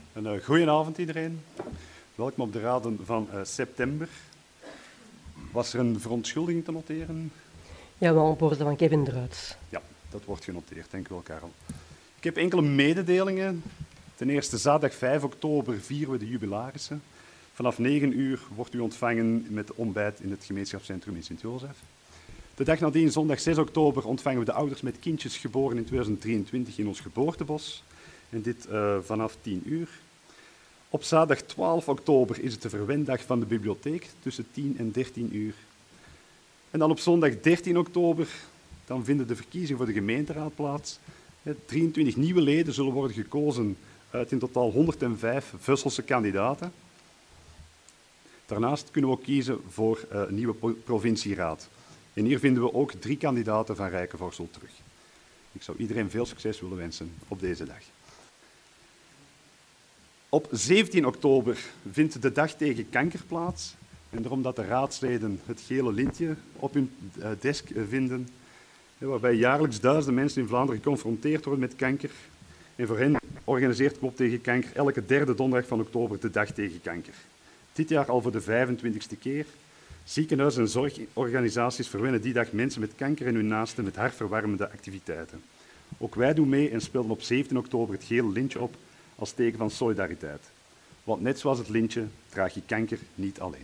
Een goedenavond iedereen. Welkom op de raden van september. Was er een verontschuldiging te noteren? Ja, wel op orde van Kevin Druits. Ja, dat wordt genoteerd. Dank u wel, Karel. Ik heb enkele mededelingen. Ten eerste, zaterdag 5 oktober vieren we de jubilarissen. Vanaf 9 uur wordt u ontvangen met ontbijt in het gemeenschapscentrum in Sint-Jozef. De dag nadien, zondag 6 oktober, ontvangen we de ouders met kindjes geboren in 2023 in ons geboortebos. En dit vanaf 10 uur. Op zaterdag 12 oktober is het de verwendag van de bibliotheek tussen 10 en 13 uur. En dan op zondag 13 oktober dan vinden de verkiezingen voor de gemeenteraad plaats. 23 nieuwe leden zullen worden gekozen uit in totaal 105 Vusselse kandidaten. Daarnaast kunnen we ook kiezen voor een nieuwe provincieraad. En hier vinden we ook 3 kandidaten van Rijkenvorsel terug. Ik zou iedereen veel succes willen wensen op deze dag. Op 17 oktober vindt de dag tegen kanker plaats. En daarom dat de raadsleden het gele lintje op hun desk vinden, waarbij jaarlijks duizenden mensen in Vlaanderen geconfronteerd worden met kanker. En voor hen organiseert Klop tegen kanker elke derde donderdag van oktober de dag tegen kanker. Dit jaar al voor de 25e keer. Ziekenhuizen en zorgorganisaties verwennen die dag mensen met kanker en hun naasten met hartverwarmende activiteiten. Ook wij doen mee en speelden op 17 oktober het gele lintje op als teken van solidariteit. Want net zoals het lintje draag je kanker niet alleen.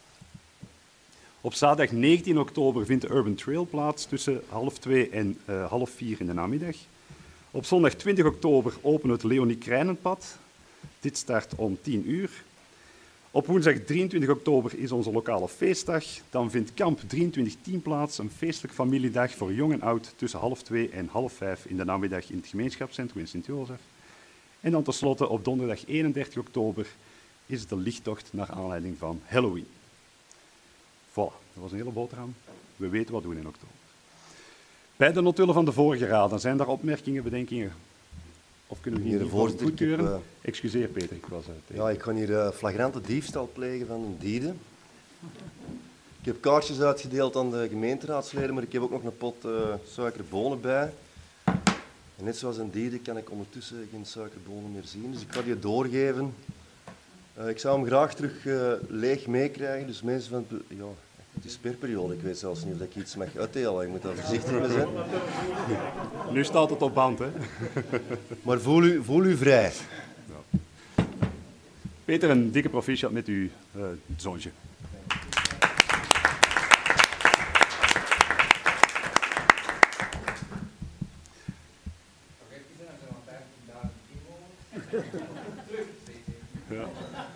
Op zaterdag 19 oktober vindt de Urban Trail plaats tussen 1:30 en 3:30 in de namiddag. Op zondag 20 oktober openen we het Leonie Krijnenpad. Dit start om 10 uur. Op woensdag 23 oktober is onze lokale feestdag. Dan vindt Kamp 2310 plaats, een feestelijk familiedag voor jong en oud tussen 2:30 en 4:30 in de namiddag in het gemeenschapscentrum in Sint-Jozef. En dan tenslotte op donderdag 31 oktober is het de lichttocht naar aanleiding van Halloween. Voilà, dat was een hele boterham. We weten wat we doen in oktober. Bij de notulen van de vorige raden, zijn daar opmerkingen, bedenkingen? Of kunnen we hier niet goedkeuren? Excuseer Peter, ik was tegen. Ja, ik ga hier flagrante diefstal plegen van een dierde. Ik heb kaartjes uitgedeeld aan de gemeenteraadsleden, maar ik heb ook nog een pot suikerbonen bij. En net zoals een dierde kan ik ondertussen geen suikerbonen meer zien, dus ik ga die doorgeven. Ik zou hem graag terug leeg meekrijgen, dus mensen van... Ja, het is sperperiode, ik weet zelfs niet of ik iets mag uitdelen, ik moet daar voorzichtig mee zijn. Nu staat het op band, hè? Maar voel u vrij. Ja. Peter, een dikke proficiat met uw zoontje. Ja.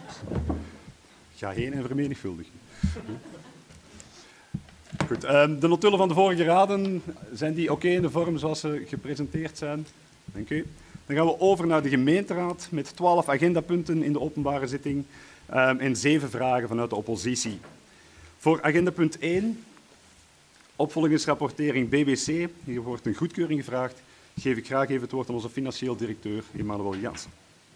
Ga heen en vermenigvuldig. Goed, de notulen van de vorige raden, zijn die oké in de vorm zoals ze gepresenteerd zijn? Dank u. Dan gaan we over naar de gemeenteraad met 12 agendapunten in de openbare zitting en 7 vragen vanuit de oppositie. Voor agendapunt 1, opvolgingsrapportering BBC. Hier wordt een goedkeuring gevraagd. Geef ik graag even het woord aan onze financieel directeur, Emmanuel Jansen.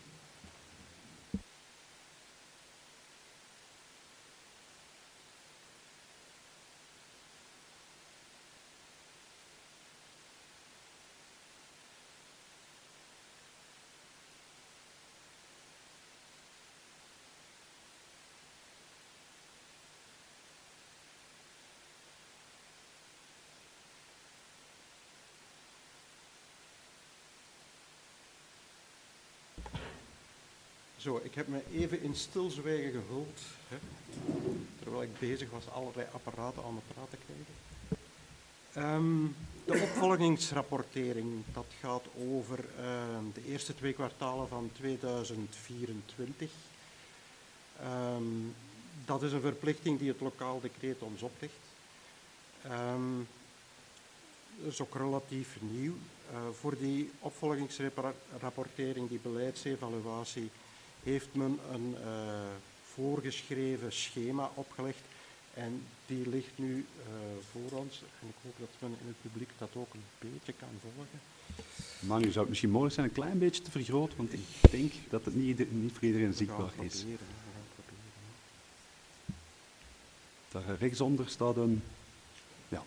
Zo, ik heb me even in stilzwijgen gehuld, hè, terwijl ik bezig was allerlei apparaten aan het praten krijgen. De opvolgingsrapportering, dat gaat over de eerste 2 kwartalen van 2024. Dat is een verplichting die het lokaal decreet ons oplegt. Dat is ook relatief nieuw. Voor die opvolgingsrapportering, die beleidsevaluatie, heeft men een voorgeschreven schema opgelegd en die ligt nu voor ons. En ik hoop dat men in het publiek dat ook een beetje kan volgen. Manu, zou het misschien mogelijk zijn een klein beetje te vergroten, want ik denk dat het niet voor iedereen zichtbaar is. Daar rechtsonder staat een... Ja,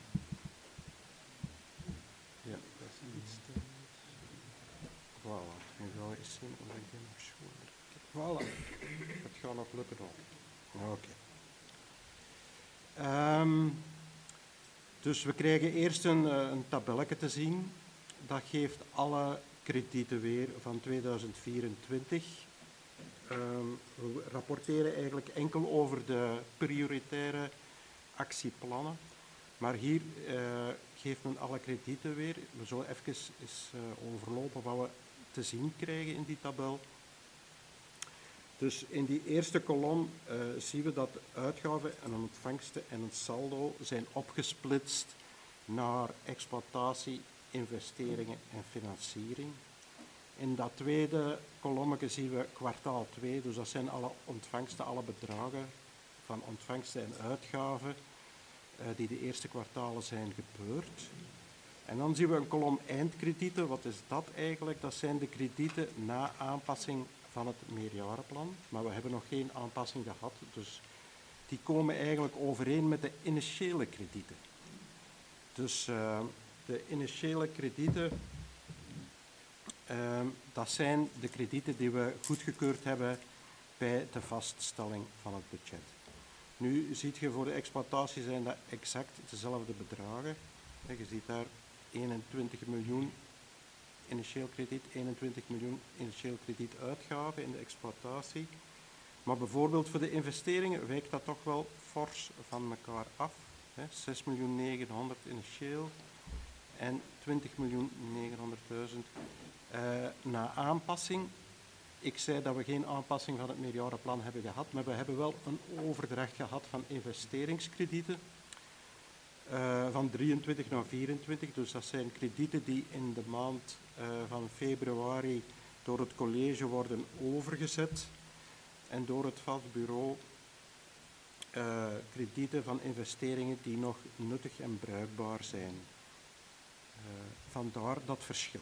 ja, dat is iets te... Voilà. Nu gaan we eens zien of ik dit nog schoon heb. Voilà, het gaat nog lukken ook. Oké. Dus we krijgen eerst een tabelletje te zien. Dat geeft alle kredieten weer van 2024. We rapporteren eigenlijk enkel over de prioritaire actieplannen. Maar hier geeft men alle kredieten weer. We zullen even eens overlopen wat we te zien krijgen in die tabel. Dus in die eerste kolom zien we dat de uitgaven en ontvangsten en het saldo zijn opgesplitst naar exploitatie, investeringen en financiering. In dat tweede kolommetje zien we kwartaal 2, dus dat zijn alle ontvangsten, alle bedragen van ontvangsten en uitgaven die de eerste kwartalen zijn gebeurd. En dan zien we een kolom eindkredieten. Wat is dat eigenlijk? Dat zijn de kredieten na aanpassing van het meerjarenplan. Maar we hebben nog geen aanpassing gehad, dus die komen eigenlijk overeen met de initiële kredieten. Dus de initiële kredieten, dat zijn de kredieten die we goedgekeurd hebben bij de vaststelling van het budget. Nu ziet je voor de exploitatie zijn dat exact dezelfde bedragen. Je ziet daar 21 miljoen initieel krediet, 21 miljoen initieel krediet uitgaven in de exploitatie. Maar bijvoorbeeld voor de investeringen wijkt dat toch wel fors van elkaar af. 6.900.000 initieel en 20.900.000 na aanpassing. Ik zei dat we geen aanpassing van het meerjarenplan hebben gehad, maar we hebben wel een overdracht gehad van investeringskredieten van 23 naar 24. Dus dat zijn kredieten die in de maand van februari door het college worden overgezet en door het vastbureau kredieten van investeringen die nog nuttig en bruikbaar zijn. Vandaar dat verschil.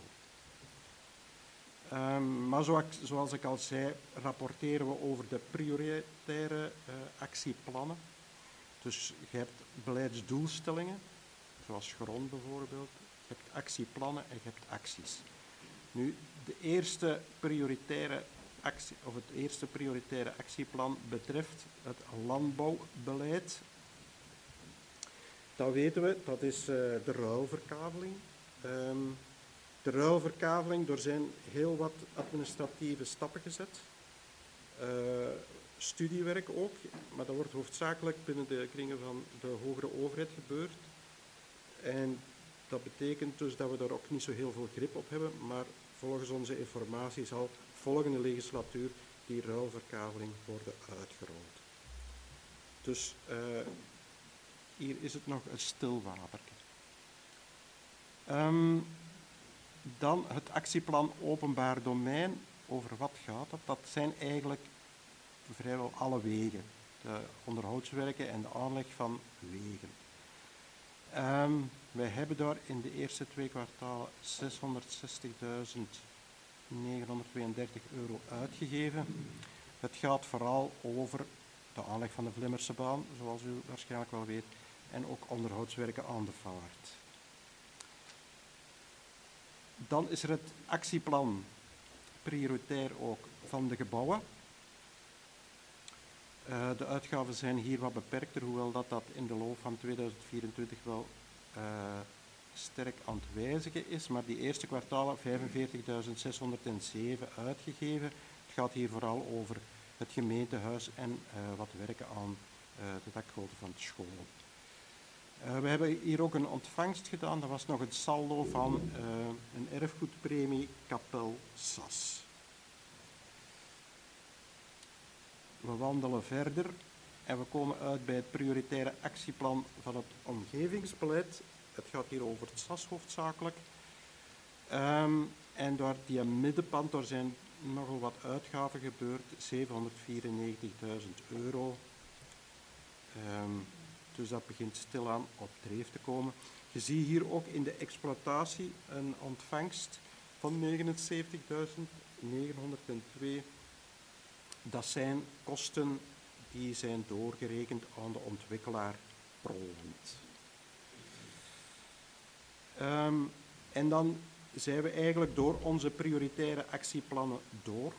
Maar zoals ik al zei, rapporteren we over de prioritaire actieplannen. Dus je hebt beleidsdoelstellingen, zoals grond bijvoorbeeld. Je hebt actieplannen en je hebt acties. Nu, de eerste prioritaire actie, of het eerste prioritaire actieplan betreft het landbouwbeleid. Dat weten we, dat is de ruilverkaveling. De ruilverkaveling, er zijn heel wat administratieve stappen gezet. Studiewerk ook, maar dat wordt hoofdzakelijk binnen de kringen van de hogere overheid gebeurd. En dat betekent dus dat we daar ook niet zo heel veel grip op hebben, maar volgens onze informatie zal volgende legislatuur die ruilverkaveling worden uitgerold. Dus hier is het nog een stil watertje. Dan het actieplan openbaar domein. Over wat gaat dat? Dat zijn eigenlijk vrijwel alle wegen. De onderhoudswerken en de aanleg van wegen. Wij hebben daar in de eerste 2 kwartalen €660.932 uitgegeven. Het gaat vooral over de aanleg van de Vlimmersebaan, zoals u waarschijnlijk wel weet, en ook onderhoudswerken aan de vaart. Dan is er het actieplan, prioritair ook, van de gebouwen. De uitgaven zijn hier wat beperkter, hoewel dat in de loop van 2024 wel sterk aan het wijzigen is. Maar die eerste kwartalen 45.607 uitgegeven. Het gaat hier vooral over het gemeentehuis en wat werken aan de dakgoten van de scholen. We hebben hier ook een ontvangst gedaan. Dat was nog het saldo van een erfgoedpremie Kapel Sas. We wandelen verder en we komen uit bij het prioritaire actieplan van het omgevingsbeleid. Het gaat hier over het SAS hoofdzakelijk. En door die middenpand, daar zijn nogal wat uitgaven gebeurd, €794.000. Dus dat begint stilaan op dreef te komen. Je ziet hier ook in de exploitatie een ontvangst van €79.902. Dat zijn kosten die zijn doorgerekend aan de ontwikkelaar Proland. En dan zijn we eigenlijk door onze prioritaire actieplannen door.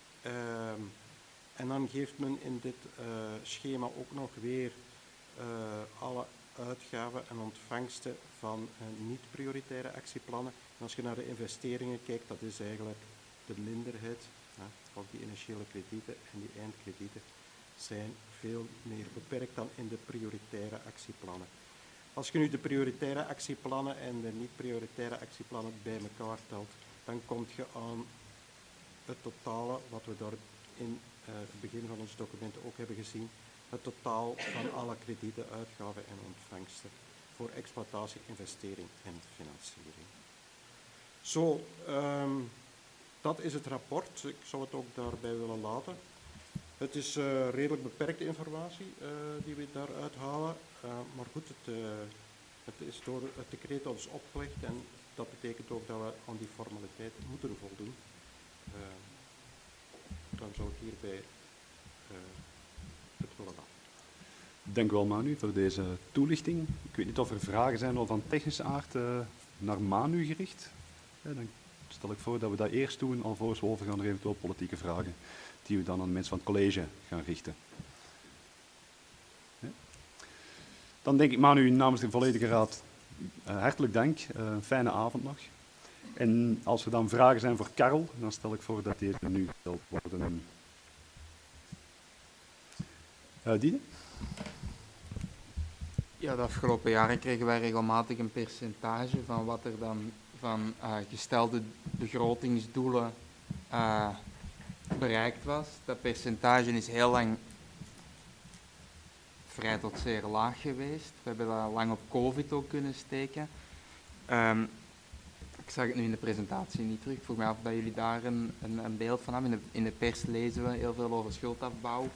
En dan geeft men in dit schema ook nog weer alle uitgaven en ontvangsten van niet-prioritaire actieplannen. En als je naar de investeringen kijkt, dat is eigenlijk de minderheid. Ook die initiële kredieten en die eindkredieten zijn veel meer beperkt dan in de prioritaire actieplannen. Als je nu de prioritaire actieplannen en de niet-prioritaire actieplannen bij elkaar telt, dan kom je aan het totale, wat we daar in het begin van ons document ook hebben gezien, het totaal van alle kredieten, uitgaven en ontvangsten voor exploitatie, investering en financiering. Zo, dat is het rapport. Ik zou het ook daarbij willen laten. Het is redelijk beperkte informatie die we daaruit halen, maar goed, het is door het decreet ons opgelegd en dat betekent ook dat we aan die formaliteit moeten voldoen. Dan zou ik hierbij het willen laten. Dank u wel, Manu, voor deze toelichting. Ik weet niet of er vragen zijn of van technische aard naar Manu gericht. Dan stel ik voor dat we dat eerst doen, alvorens we overgaan naar eventueel politieke vragen, die we dan aan de mensen van het college gaan richten. Dan denk ik, Manu, namens de volledige raad, hartelijk dank. Een fijne avond nog. En als er dan vragen zijn voor Karel, dan stel ik voor dat deze nu gesteld worden. Diede? Ja, de afgelopen jaren kregen wij regelmatig een percentage van wat er dan van gestelde begrotingsdoelen bereikt was. Dat percentage is heel lang vrij tot zeer laag geweest. We hebben dat lang op COVID ook kunnen steken. Ik zag het nu in de presentatie niet terug. Ik vroeg me af dat jullie daar een beeld van hebben. In de pers lezen we heel veel over schuldafbouw.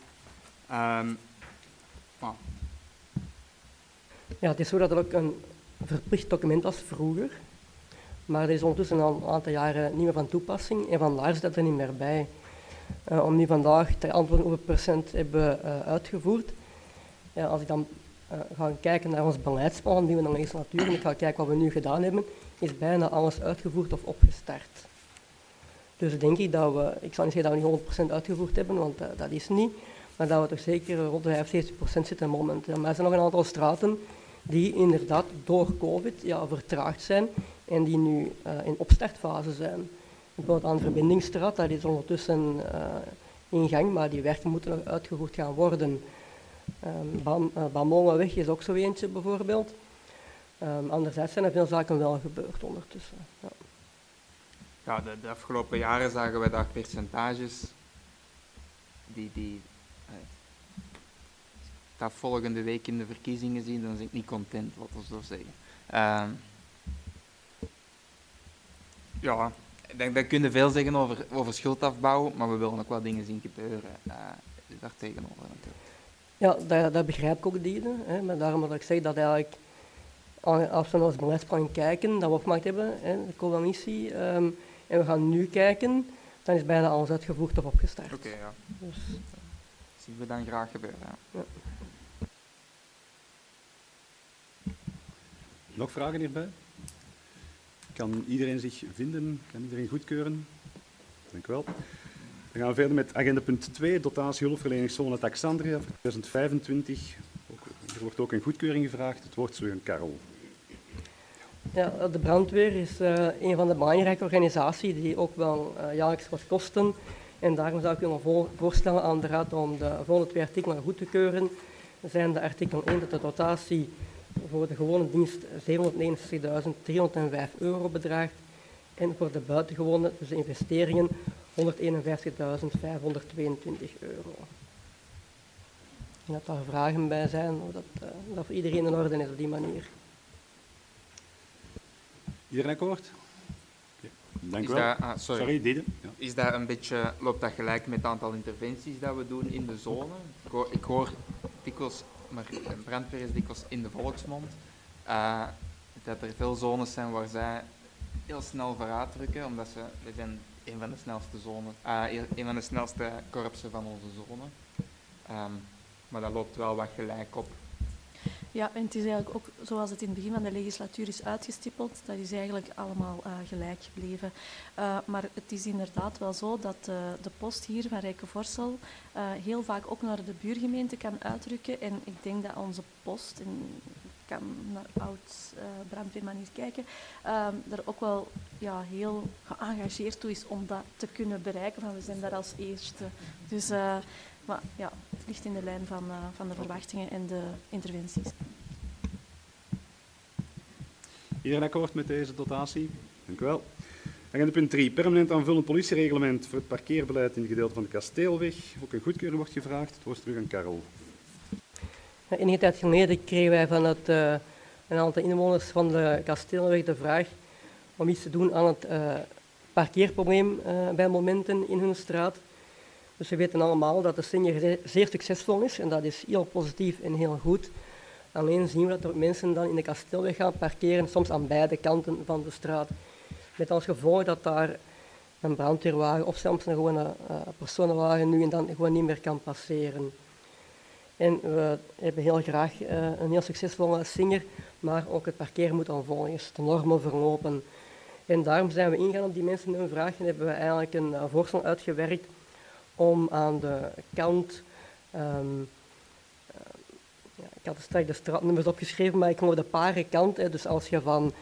Ja, het is zo dat het ook een verplicht document was vroeger. Maar dat is ondertussen al een aantal jaren niet meer van toepassing. En vandaar zit dat er niet meer bij. Om nu vandaag te antwoorden hoeveel procent hebben we uitgevoerd. Ja, als ik dan ga kijken naar ons beleidsplan, die we dan legislatuur, en ik ga kijken wat we nu gedaan hebben, is bijna alles uitgevoerd of opgestart. Dus denk ik dat we, ik zal niet zeggen dat we niet 100% uitgevoerd hebben, want dat is niet, maar dat we toch zeker rond de 75% zitten momenteel. Maar er zijn nog een aantal straten die inderdaad door COVID vertraagd zijn en die nu in opstartfase zijn. Bijvoorbeeld aan de Verbindingsstraat, dat is ondertussen in gang, maar die werken moeten nog uitgevoerd gaan worden. Bamolenweg is ook zo eentje bijvoorbeeld. Anderzijds zijn er veel zaken wel gebeurd ondertussen. Ja. Ja, de afgelopen jaren zagen we daar percentages dat volgende week in de verkiezingen zien, dan ben ik niet content, wat we zo zeggen. Ja, daar kun je veel zeggen over schuldafbouw, maar we willen ook wel dingen zien gebeuren daar tegenover natuurlijk. Ja, dat begrijp ik ook, Diede. Maar daarom dat ik zeg dat eigenlijk, als we naar ons beleidsplan kijken, dat we opgemaakt hebben, de coalitie, en we gaan nu kijken, dan is bijna alles uitgevoerd of opgestart. Oké, ja. Dus, dat zien we dan graag gebeuren. Ja. Nog vragen hierbij? Kan iedereen zich vinden? Kan iedereen goedkeuren? Dank u wel. Dan gaan we verder met agenda punt 2, dotatie hulpverleningszone Taxandria voor 2025. Er wordt ook een goedkeuring gevraagd. Het woord is weer aan Karel. ja, de brandweer is een van de belangrijke organisaties die ook wel jaarlijks wat kosten. En daarom zou ik willen voorstellen aan de Raad om de volgende 2 artikelen goed te keuren. Dat zijn de artikel 1 dat de dotatie voor de gewone dienst €769.305 bedraagt en voor de buitengewone, dus de investeringen, €151.522. En dat daar vragen bij zijn, of dat voor iedereen in orde is op die manier. Iedereen akkoord? Ja. Dank u wel. Sorry, Diede. Ja. Is dat een beetje, loopt dat gelijk met het aantal interventies dat we doen in de zone? Ik hoor dikwijls, maar brandweer is dikwijls in de volksmond, dat er veel zones zijn waar zij heel snel vooruit drukken, omdat we zijn een van de snelste zones, een van de snelste korpsen van onze zone. Maar dat loopt wel wat gelijk op. Ja, en het is eigenlijk ook zoals het in het begin van de legislatuur is uitgestippeld, dat is eigenlijk allemaal gelijk gebleven. Maar het is inderdaad wel zo dat de post hier van Rijkenvorsel heel vaak ook naar de buurgemeente kan uitrukken. En ik denk dat onze post, en ik kan naar oud brandweerman hier kijken, er ook wel heel geëngageerd toe is om dat te kunnen bereiken. Van we zijn daar als eerste. Dus maar ja, het ligt in de lijn van de verwachtingen en de interventies. Iedereen akkoord met deze dotatie? Dank u wel. Agenda punt 3. Permanent aanvullend politiereglement voor het parkeerbeleid in het gedeelte van de Kasteelweg. Ook een goedkeuring wordt gevraagd. Het wordt terug aan Karel. Enige tijd geleden kregen wij van een aantal inwoners van de Kasteelweg de vraag om iets te doen aan het parkeerprobleem bij momenten in hun straat. Dus we weten allemaal dat de Singer zeer succesvol is en dat is heel positief en heel goed. Alleen zien we dat er mensen dan in de Kasteelweg gaan parkeren, soms aan beide kanten van de straat. Met als gevolg dat daar een brandweerwagen of zelfs een gewone personenwagen nu en dan gewoon niet meer kan passeren. En we hebben heel graag een heel succesvolle Singer, maar ook het parkeren moet dan volgens de normen verlopen. En daarom zijn we ingegaan op die mensen hun vraag en hebben we eigenlijk een voorstel uitgewerkt om aan de kant, ik had straks de straatnummers opgeschreven, maar ik geloof de parenkant, dus als je van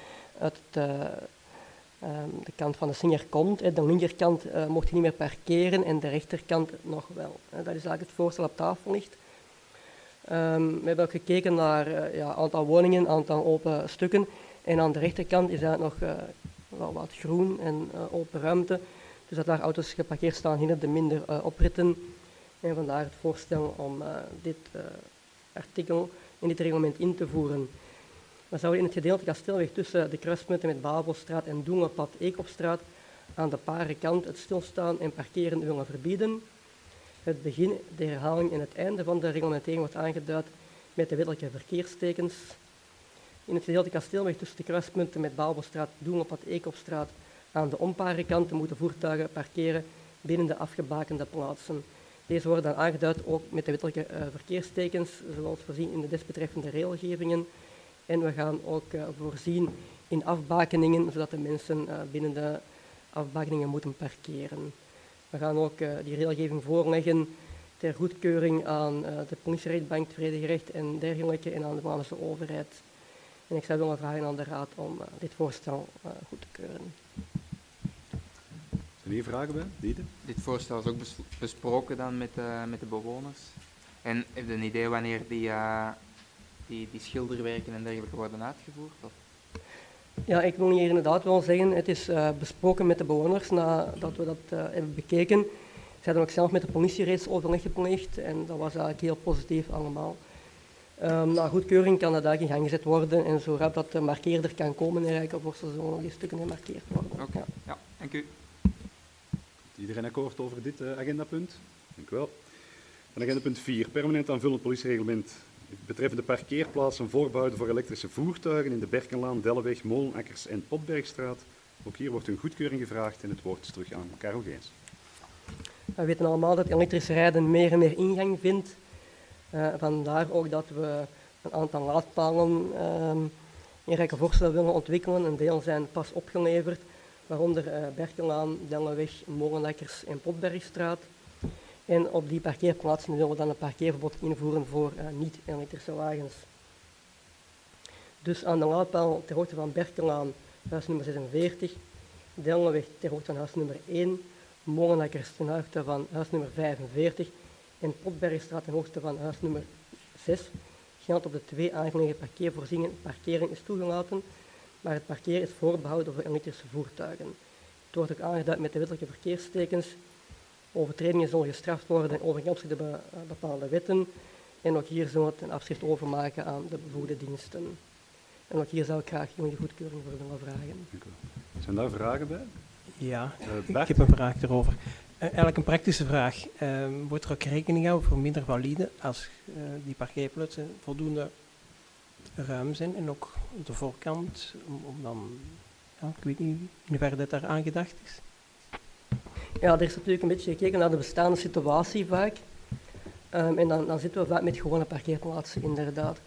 de kant van de Singer komt, de linkerkant mocht je niet meer parkeren en de rechterkant nog wel. Dat is eigenlijk het voorstel op tafel ligt. We hebben ook gekeken naar aantal woningen, aantal open stukken en aan de rechterkant is eigenlijk nog wel wat groen en open ruimte. Dus dat daar auto's geparkeerd staan, hindert de minder opritten. En vandaar het voorstel om dit artikel in dit reglement in te voeren. We zouden in het gedeelte Kasteelweg tussen de kruispunten met Babelstraat en Doengenpad Eekopstraat aan de parenkant het stilstaan en parkeren willen verbieden. Het begin, de herhaling en het einde van de reglementering wordt aangeduid met de wettelijke verkeerstekens. In het gedeelte Kasteelweg tussen de kruispunten met Babelstraat, Doengenpad Eekopstraat aan de onparenkanten moeten voertuigen parkeren binnen de afgebakende plaatsen. Deze worden dan aangeduid ook met de wettelijke verkeerstekens, zoals voorzien in de desbetreffende regelgevingen. En we gaan ook voorzien in afbakeningen, zodat de mensen binnen de afbakeningen moeten parkeren. We gaan ook die regelgeving voorleggen ter goedkeuring aan de politierechtbank, het vredegerecht en dergelijke en aan de Vlaamse overheid. En ik zou willen vragen aan de Raad om dit voorstel goed te keuren. Zijn hier vragen bij? Diede? Dit voorstel is ook besproken dan met de bewoners. En heb je een idee wanneer die schilderwerken en dergelijke worden uitgevoerd? Of? Ja, ik wil hier inderdaad wel zeggen, het is besproken met de bewoners nadat we dat hebben bekeken. Ze hebben ook zelf met de politie reeds overleg gepleegd en dat was eigenlijk heel positief allemaal. Na goedkeuring kan dat eigenlijk in gang gezet worden en zo rap dat de markeerder kan komen in Rijkenvorsel zullen die stukken gemarkeerd worden. Oké, ja, dank u. Iedereen akkoord over dit agendapunt? Dank u wel. Dan agendapunt 4. Permanent aanvullend politiereglement betreffende parkeerplaatsen voorbehouden voor elektrische voertuigen in de Berkenlaan, Delleweg, Molenakkers en Potbergstraat. Ook hier wordt een goedkeuring gevraagd en het woord is terug aan Karel Geens. We weten allemaal dat elektrisch rijden meer en meer ingang vindt. Vandaar ook dat we een aantal laadpalen in Rijkenvorsel willen ontwikkelen. Een deel zijn pas opgeleverd, waaronder Berkenlaan, Delleweg, Molenakkers en Potbergstraat. En op die parkeerplaatsen willen we dan een parkeerverbod invoeren voor niet-elektrische wagens. Dus aan de laadpaal ter hoogte van Berkenlaan, huisnummer 46, Delleweg ter hoogte van huisnummer 1, Molenakkers ten hoogte van huisnummer 45 en Potbergstraat ten hoogte van huisnummer 6 geldt op de 2 aangelegen parkeervoorzieningen. Parkering is toegelaten, maar het parkeren is voorbehouden voor elektrische voertuigen. Het wordt ook aangeduid met de wettelijke verkeerstekens. Overtredingen zullen gestraft worden en overeenkomstig de bepaalde wetten. En ook hier zullen we een afschrift overmaken aan de bevoegde diensten. En ook hier zou ik graag jullie goedkeuring voor willen vragen. Zijn daar vragen bij? Ja, Bart? ik heb een vraag erover. Eigenlijk een praktische vraag. Wordt er ook rekening gehouden voor minder valide als die parkeerplaatsen voldoende ruim zijn en ook de voorkant, om dan, ja, ik weet niet in hoeverre dat daar aangedacht is? Ja, er is natuurlijk een beetje gekeken naar de bestaande situatie vaak. En dan zitten we vaak met gewone parkeerplaatsen, inderdaad.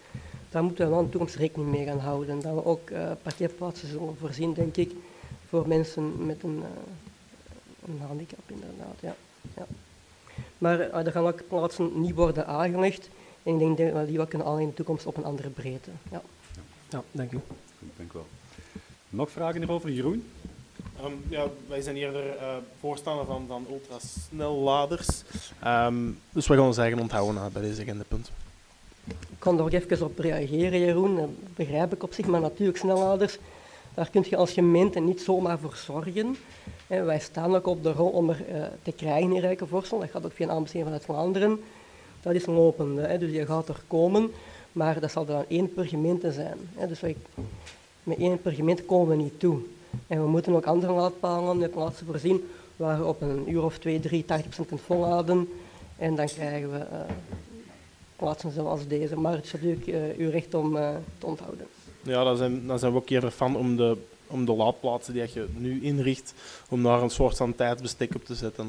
Daar moeten we wel in de toekomst rekening mee gaan houden. Dat we ook parkeerplaatsen zullen voorzien, denk ik, voor mensen met een handicap, inderdaad. Ja. Ja. Maar er gaan ook plaatsen niet worden aangelegd. En ik denk dat we die wel kunnen aanleggen in de toekomst op een andere breedte. Ja, Ja, dank u. Goed, dank u wel. Nog vragen hierover, Jeroen? Ja, wij zijn eerder voorstander van ultrasnelladers. Dus we gaan ons eigen onthouden bij deze agendapunt. ik kan er ook even op reageren, Jeroen. Dat begrijp ik op zich, maar natuurlijk snelladers, daar kun je als gemeente niet zomaar voor zorgen. Wij staan ook op de rol om er te krijgen in Rijkenvorsel. Dat gaat ook via een aanbesteding vanuit Vlaanderen. Dat is lopende, dus die gaat er komen, maar dat zal er dan 1 per gemeente zijn. Dus met 1 per gemeente komen we niet toe. En we moeten ook andere laadpalen met plaatsen voorzien waar je op een uur of 2, 3, 80% kunt volladen. En dan krijgen we plaatsen zoals deze. Maar het is natuurlijk uw recht om te onthouden. Ja, dan zijn we ook eerder van om de laadplaatsen die je nu inricht, om daar een soort van tijdsbestek op te zetten.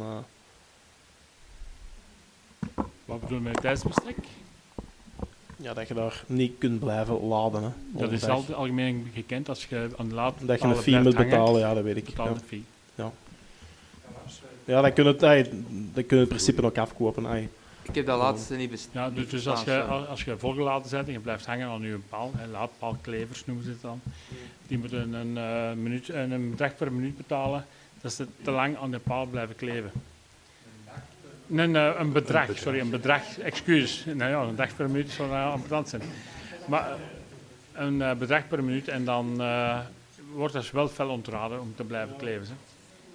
Wat bedoel je met tijdsbestek? Ja, dat je daar niet kunt blijven laden. Hè, Dat is altijd algemeen gekend als je aan de laadpalen dat je een fee moet betalen, ja, dat weet ik. betaal Ja. een fee. Ja, dan kun je het in principe ook afkopen. Ik heb dat laatste niet Ja, dus als je volgeladen bent en je blijft hangen aan je paal, laadpaalklevers noemen ze het dan, die moeten een bedrag per minuut betalen, dat ze te lang aan de paal blijven kleven. Nee, een bedrag, excuus. Nou ja, een dag per minuut zou ambetant zijn. Maar een bedrag per minuut en dan wordt dat wel fel ontraden om te blijven kleven. Hè.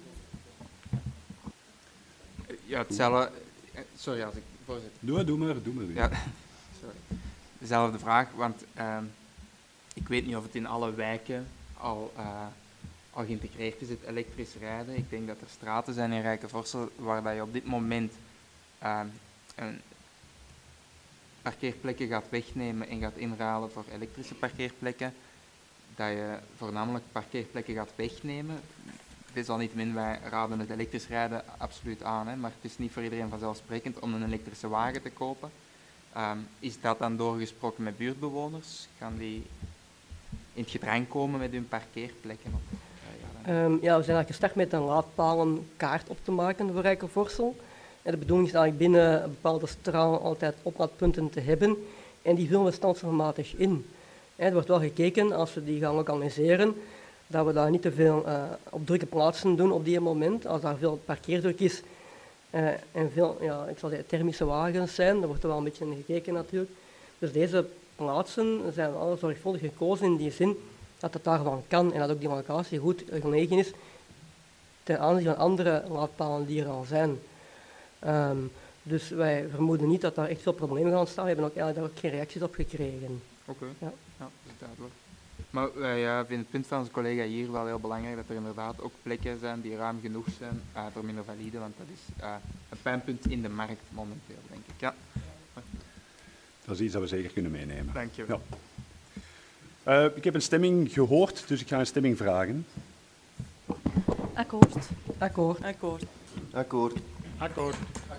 Ja, hetzelfde. Sorry als ik voorzit. Doe maar. Ja, sorry. Dezelfde vraag, want ik weet niet of het in alle wijken al geïntegreerd is, het elektrisch rijden. Ik denk dat er straten zijn in Rijkenvorsel waar dat je op dit moment een parkeerplekken gaat wegnemen en gaat inruilen voor elektrische parkeerplekken. Dat je voornamelijk parkeerplekken gaat wegnemen. Desalniettemin, wij raden het elektrisch rijden absoluut aan, hè, maar het is niet voor iedereen vanzelfsprekend om een elektrische wagen te kopen. Is dat dan doorgesproken met buurtbewoners? Gaan die in het gedrang komen met hun parkeerplekken? We zijn eigenlijk gestart met een laadpalenkaart op te maken voor Rijkenvorsel. En de bedoeling is eigenlijk binnen een bepaalde straal altijd oplaadpunten te hebben. En die vullen we stelselmatig in. Er wordt wel gekeken, als we die gaan lokaliseren, dat we daar niet te veel op drukke plaatsen doen op die moment. Als daar veel parkeerdruk is en veel ik zal zeggen, thermische wagens zijn, dan wordt er wel een beetje gekeken natuurlijk. Dus deze plaatsen zijn wel zorgvuldig gekozen in die zin dat het daar gewoon kan en dat ook die locatie goed gelegen is ten aanzien van andere laadpalen die er al zijn. Dus wij vermoeden niet dat daar echt veel problemen gaan ontstaan. We hebben ook eigenlijk daar ook geen reacties op gekregen. Oké. Ja. Ja, dat is duidelijk. Maar wij vinden het punt van onze collega hier wel heel belangrijk dat er inderdaad ook plekken zijn die ruim genoeg zijn voor minder valide, want dat is een pijnpunt in de markt momenteel, denk ik. Ja. Dat is iets dat we zeker kunnen meenemen. Dank je wel. Ja. Ik heb een stemming gehoord, dus ik ga een stemming vragen. Akkoord. Akkoord. Akkoord. Akkoord. Akkoord.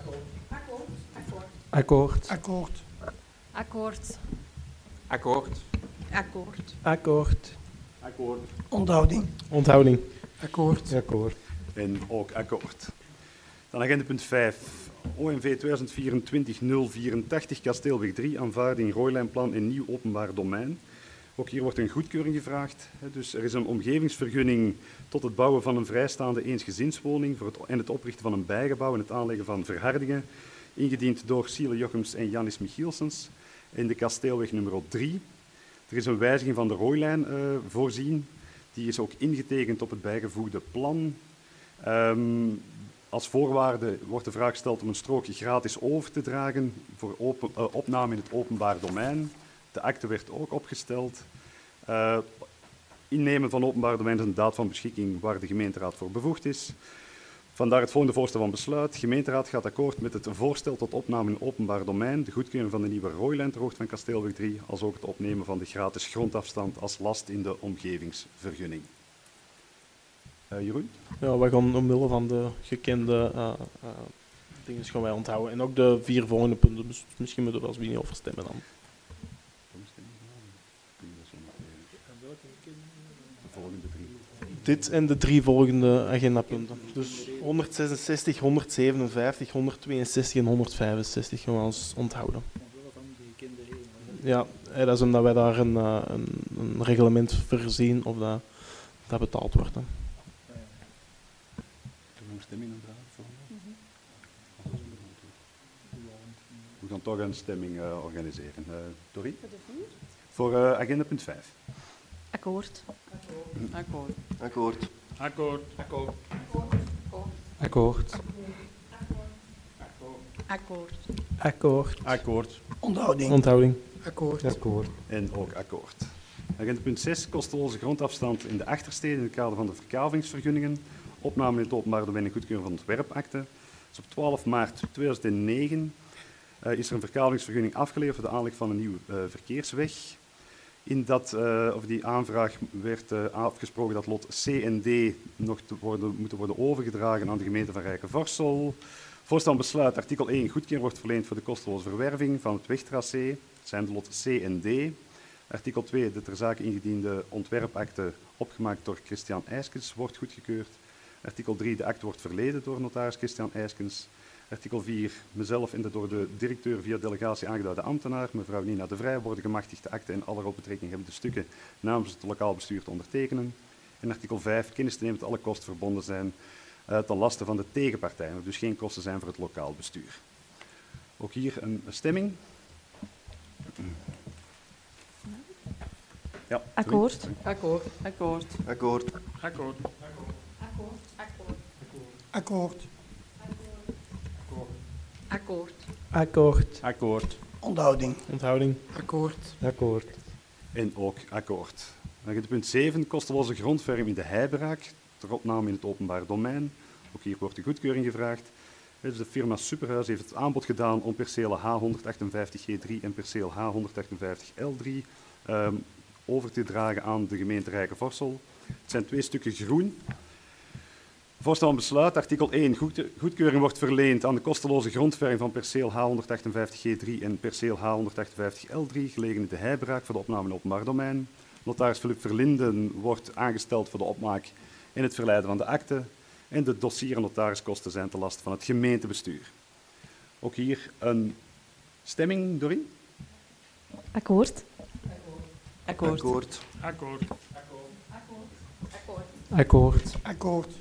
Akkoord. Akkoord. Akkoord. Akkoord. Akkoord. Akkoord. Akkoord. Onthouding. Onthouding. Akkoord. Akkoord. En ook akkoord. Dan agenda punt 5. OMV 2024-084 Kasteelweg 3, aanvaarding Rooilijnplan en nieuw openbaar domein. Ook hier wordt een goedkeuring gevraagd. Dus er is een omgevingsvergunning tot het bouwen van een vrijstaande eensgezinswoning en het oprichten van een bijgebouw en het aanleggen van verhardingen, ingediend door Siele Jochems en Janis Michielsens in de Kasteelweg nummer 3. Er is een wijziging van de rooilijn voorzien. Die is ook ingetekend op het bijgevoegde plan. Als voorwaarde wordt de vraag gesteld om een strookje gratis over te dragen voor opname in het openbaar domein. De akte werd ook opgesteld. Innemen van openbaar domein is een daad van beschikking waar de gemeenteraad voor bevoegd is. Vandaar het volgende voorstel van besluit. De gemeenteraad gaat akkoord met het voorstel tot opname in openbaar domein, de goedkeuring van de nieuwe rooilijn ter hoogte van Kasteelweg 3, als ook het opnemen van de gratis grondafstand als last in de omgevingsvergunning. Jeroen? Ja, we gaan omwille van de gekende dingen gaan wij onthouden. En ook de 4 volgende punten, dus misschien moeten we als we niet over stemmen dan. dit en de 3 volgende agendapunten. Dus 166, 157, 162 en 165 gaan we ons onthouden. Ja, dat is omdat wij daar een reglement voorzien of dat betaald wordt. Hè. We gaan toch een stemming organiseren. Doreen? Voor agenda punt 5. Akkoord. Akkoord. Akkoord. Akkoord. Akkoord. Akkoord. Akkoord. Akkoord. Akkoord. Onthouding. Onthouding. Akkoord. Akkoord. En ook akkoord. Agenda punt 6. Kosteloze grondafstand in de achtersteden in het kader van de verkavingsvergunningen. Opname in het openbaar domein en goedkeuring van ontwerpakte. Dus op 12 maart 2009 is er een verkavingsvergunning afgeleverd voor de aanleg van een nieuwe verkeersweg. In die aanvraag werd afgesproken dat lot C en D nog moeten worden overgedragen aan de gemeente van Rijkenvorsel. Voorstel besluit, artikel 1, goedkeuring wordt verleend voor de kosteloze verwerving van het wegtracé. Het zijn de lot C en D. Artikel 2, de ter zake ingediende ontwerpakte opgemaakt door Christian Eyskens wordt goedgekeurd. Artikel 3, de akte wordt verleden door notaris Christian Eyskens. Artikel 4, mezelf en de door de directeur via delegatie aangeduide ambtenaar, mevrouw Nina de Vrij, worden gemachtigd de akte en alle op betrekking hebbende stukken namens het lokaal bestuur te ondertekenen. En artikel 5, kennis te nemen dat alle kosten verbonden zijn ten laste van de tegenpartij, er dus geen kosten zijn voor het lokaal bestuur. Ook hier een stemming. Ja, Akkoord. Akkoord. Akkoord. Akkoord. Akkoord. Akkoord. Akkoord. Akkoord. Akkoord. Onthouding. Onthouding. Akkoord. Akkoord. En ook akkoord. Dan punt 7, kosteloze grondverving in de heibraak, ter opname in het openbaar domein. Ook hier wordt de goedkeuring gevraagd. Dus de firma Superhuis heeft het aanbod gedaan om percelen H158G3 en perceel H158L3 over te dragen aan de gemeente Rijkenvorsel. Het zijn 2 stukken groen. Voorstel van besluit, artikel 1. Goedkeuring wordt verleend aan de kosteloze grondverving van perceel H158G3 en perceel H158L3, gelegen in de heibraak voor de opname in openbaar domein. Notaris Philip Verlinden wordt aangesteld voor de opmaak en het verlijden van de akte. En de dossier- en notariskosten zijn te last van het gemeentebestuur. Ook hier een stemming, Doreen? Akkoord. Akkoord. Akkoord. Akkoord. Akkoord. Akkoord.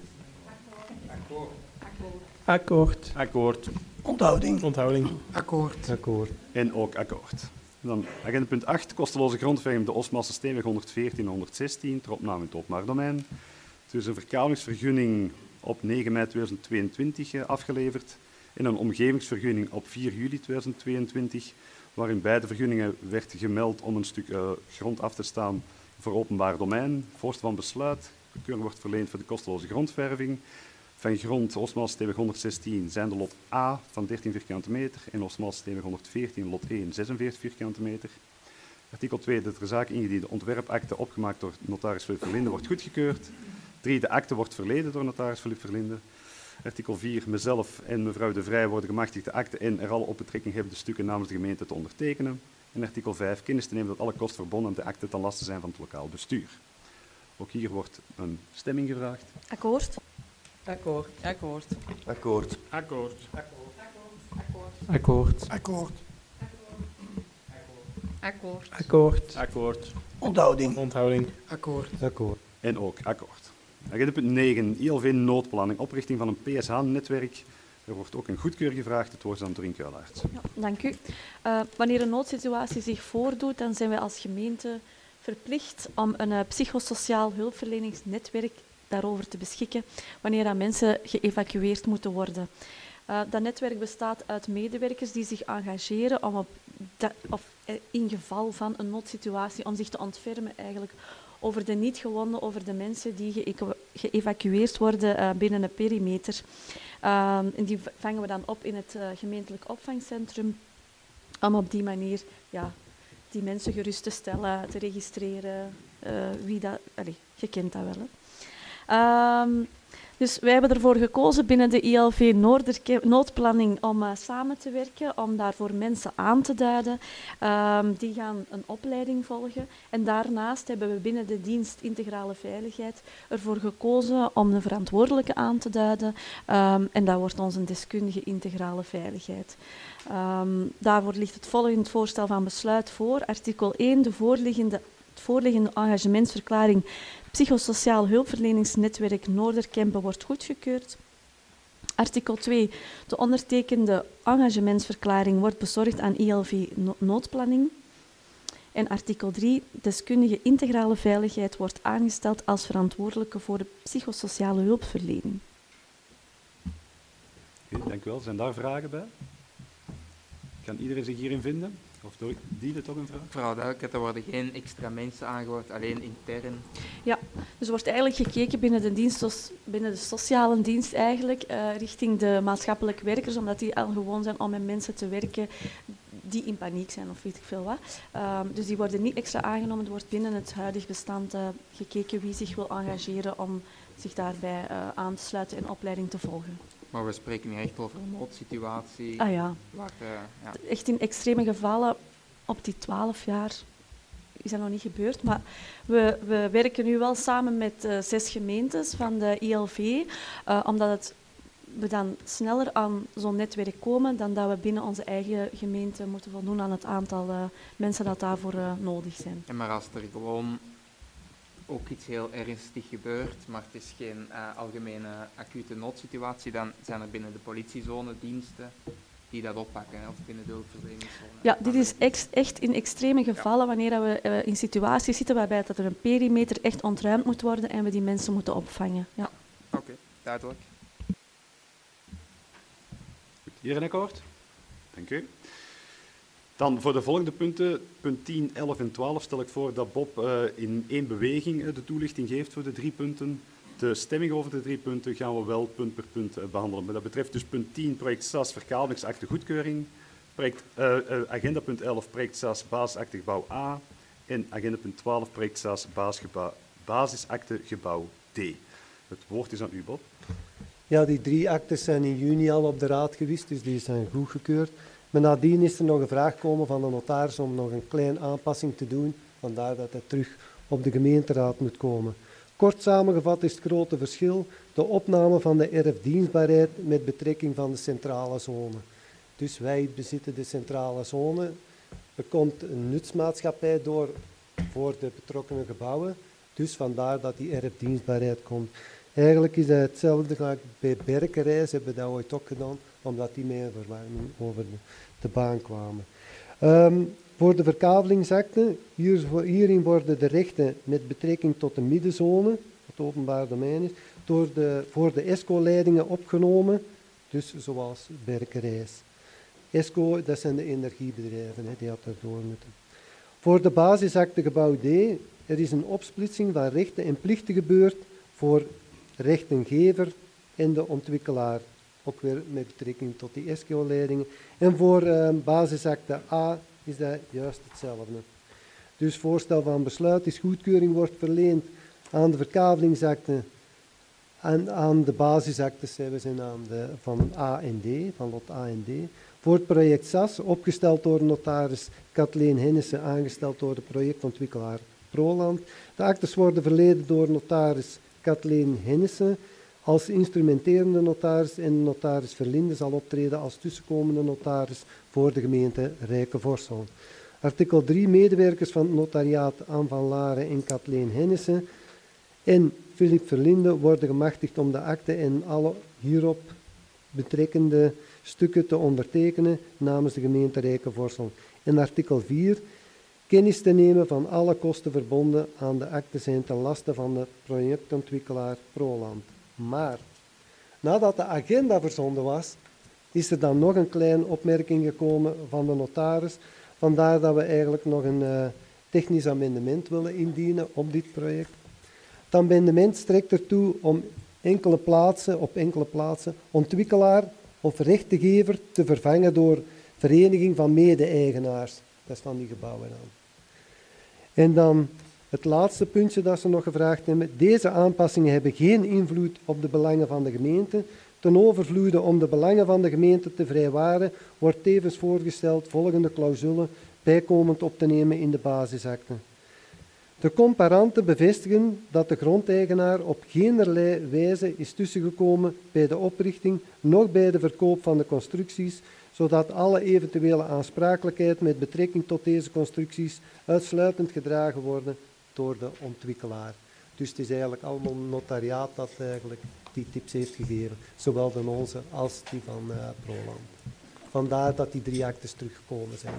Akkoord. Akkoord. Onthouding. Onthouding. Akkoord. Akkoord. En ook akkoord. Dan agenda punt 8, kosteloze grondverving de Osmasse Steenweg 114 en 116, ter opname in het openbaar domein. Er is een verkavingsvergunning op 9 mei 2022 afgeleverd en een omgevingsvergunning op 4 juli 2022, waarin beide vergunningen werd gemeld om een stuk grond af te staan voor openbaar domein. Voorstel van besluit, goedkeuring wordt verleend voor de kosteloze grondverving. Van grond Osmasse Steenweg 116 zijn de lot A van 13 vierkante meter en Osmasse Steenweg 114 lot 1 46 vierkante meter. Artikel 2, de ter zake ingediende ontwerpakte opgemaakt door notaris Philip Verlinde wordt goedgekeurd. 3, de akte wordt verleden door notaris Philip Verlinde. Artikel 4, mezelf en mevrouw de Vrij worden gemachtigd de akte en er alle op betrekking hebbende stukken namens de gemeente te ondertekenen. En artikel 5, kennis te nemen dat alle kosten verbonden aan de akte ten laste zijn van het lokaal bestuur. Ook hier wordt een stemming gevraagd. Akkoord. Akkoord. Akkoord. Akkoord. Akkoord. Akkoord. Akkoord. Akkoord. Akkoord. Akkoord. Onthouding. Onthouding. Akkoord. Akkoord. En ook akkoord. Agenda punt 9, ILV noodplanning, oprichting van een PSH-netwerk. Er wordt ook een goedkeuring gevraagd. Het woord is aan Doreen Kuilaerts. Ja, dank u. Wanneer een noodsituatie zich voordoet, dan zijn wij als gemeente verplicht om een psychosociaal hulpverleningsnetwerk daarover te beschikken wanneer dat mensen geëvacueerd moeten worden. Dat netwerk bestaat uit medewerkers die zich engageren om in geval van een noodsituatie om zich te ontfermen eigenlijk over de niet-gewonden, over de mensen die geëvacueerd worden binnen een perimeter. En die vangen we dan op in het gemeentelijk opvangcentrum om op die manier die mensen gerust te stellen, te registreren. Je kent dat wel. Hè. Dus wij hebben ervoor gekozen binnen de ILV Noodplanning om samen te werken, om daarvoor mensen aan te duiden. Die gaan een opleiding volgen. En daarnaast hebben we binnen de dienst Integrale Veiligheid ervoor gekozen om een verantwoordelijke aan te duiden. En dat wordt onze deskundige Integrale Veiligheid. Daarvoor ligt het volgende voorstel van besluit voor. Artikel 1, de voorliggende engagementsverklaring Psychosociaal Hulpverleningsnetwerk Noorderkempen wordt goedgekeurd. Artikel 2. De ondertekende engagementsverklaring wordt bezorgd aan ILV Noodplanning. En artikel 3. Deskundige Integrale Veiligheid wordt aangesteld als verantwoordelijke voor de psychosociale hulpverlening. Oké, dank u wel. Zijn daar vragen bij? Kan iedereen zich hierin vinden? Of dienen toch een vraag? Voor alle duidelijkheid, er worden geen extra mensen aangehoord, alleen intern. Ja, dus er wordt eigenlijk gekeken binnen de dienst, binnen de sociale dienst eigenlijk, richting de maatschappelijk werkers, omdat die al gewoon zijn om met mensen te werken die in paniek zijn of weet ik veel wat. Dus die worden niet extra aangenomen. Er wordt binnen het huidig bestand gekeken wie zich wil engageren om zich daarbij aan te sluiten en opleiding te volgen. Maar we spreken hier echt over een noodsituatie. Ah ja. Waar, ja. Echt in extreme gevallen, op die 12 jaar is dat nog niet gebeurd. Maar we werken nu wel samen met 6 gemeentes van de ILV, omdat we dan sneller aan zo'n netwerk komen dan dat we binnen onze eigen gemeente moeten voldoen aan het aantal mensen dat daarvoor nodig zijn. En maar als er gewoon ook iets heel ernstig gebeurt, maar het is geen algemene acute noodsituatie, dan zijn er binnen de politiezone diensten die dat oppakken, of binnen de hulpverleningszone. Ja, dit is echt in extreme gevallen, wanneer we in situaties zitten waarbij dat er een perimeter echt ontruimd moet worden en we die mensen moeten opvangen. Ja. Oké, duidelijk. Goed, hier een akkoord? Dank u. Dan voor de volgende punten, punt 10, 11 en 12, stel ik voor dat Bob in één beweging de toelichting geeft voor de 3 punten. De stemming over de 3 punten gaan we wel punt per punt behandelen. Maar dat betreft dus punt 10, project SAS, verkalingsakte goedkeuring. Agenda punt 11, project SAS, basisakte gebouw A. En agenda punt 12, project SAS, basisakte gebouw D. Het woord is aan u, Bob. Ja, die 3 actes zijn in juni al op de raad geweest, dus die zijn goedgekeurd. Maar nadien is er nog een vraag gekomen van de notaris om nog een kleine aanpassing te doen. Vandaar dat het terug op de gemeenteraad moet komen. Kort samengevat is het grote verschil de opname van de erfdienstbaarheid met betrekking van de centrale zone. Dus wij bezitten de centrale zone. Er komt een nutsmaatschappij door voor de betrokkenen gebouwen. Dus vandaar dat die erfdienstbaarheid komt. Eigenlijk is dat hetzelfde gelijk bij Berkenreis, hebben we dat ooit ook gedaan, omdat die met een verwarming over de baan kwamen. Voor de verkavelingsakte, hierin worden de rechten met betrekking tot de middenzone, het openbaar domein is, voor de ESCO-leidingen opgenomen, dus zoals Berkenreis. ESCO, dat zijn de energiebedrijven, die had erdoor moeten. Voor de basisakte gebouw D, er is een opsplitsing van rechten en plichten gebeurd voor rechtengever en de ontwikkelaar, ook weer met betrekking tot die ESCO-leidingen. En voor basisakte A is dat juist hetzelfde. Dus voorstel van besluit is goedkeuring wordt verleend aan de verkavelingsakte en aan de basisaktes, we zijn aan van A en D, van lot A en D. Voor het project SAS, opgesteld door notaris Kathleen Hennissen, aangesteld door de projectontwikkelaar Proland. De actes worden verleden door notaris Kathleen Hennissen als instrumenterende notaris en notaris Verlinde zal optreden als tussenkomende notaris voor de gemeente Rijkenvorsel. Artikel 3, medewerkers van het notariaat Anne van Laren en Kathleen Hennissen en Philip Verlinde worden gemachtigd om de akte en alle hierop betrekkende stukken te ondertekenen namens de gemeente Rijkenvorsel. En artikel 4, kennis te nemen van alle kosten verbonden aan de akte zijn ten laste van de projectontwikkelaar Proland. Maar nadat de agenda verzonden was, is er dan nog een kleine opmerking gekomen van de notaris. Vandaar dat we eigenlijk nog een technisch amendement willen indienen op dit project. Het amendement strekt ertoe om op enkele plaatsen ontwikkelaar of rechtengever te vervangen door vereniging van mede-eigenaars. Dat is van die gebouwen dan. En dan Het laatste puntje dat ze nog gevraagd hebben. Deze aanpassingen hebben geen invloed op de belangen van de gemeente. Ten overvloede om de belangen van de gemeente te vrijwaren, wordt tevens voorgesteld volgende clausule bijkomend op te nemen in de basisakte. De comparanten bevestigen dat de grondeigenaar op geenerlei wijze is tussengekomen bij de oprichting, noch bij de verkoop van de constructies, zodat alle eventuele aansprakelijkheid met betrekking tot deze constructies uitsluitend gedragen worden door de ontwikkelaar. Dus het is eigenlijk allemaal een notariaat dat eigenlijk die tips heeft gegeven, zowel de onze als die van Proland. Vandaar dat die 3 actes teruggekomen zijn.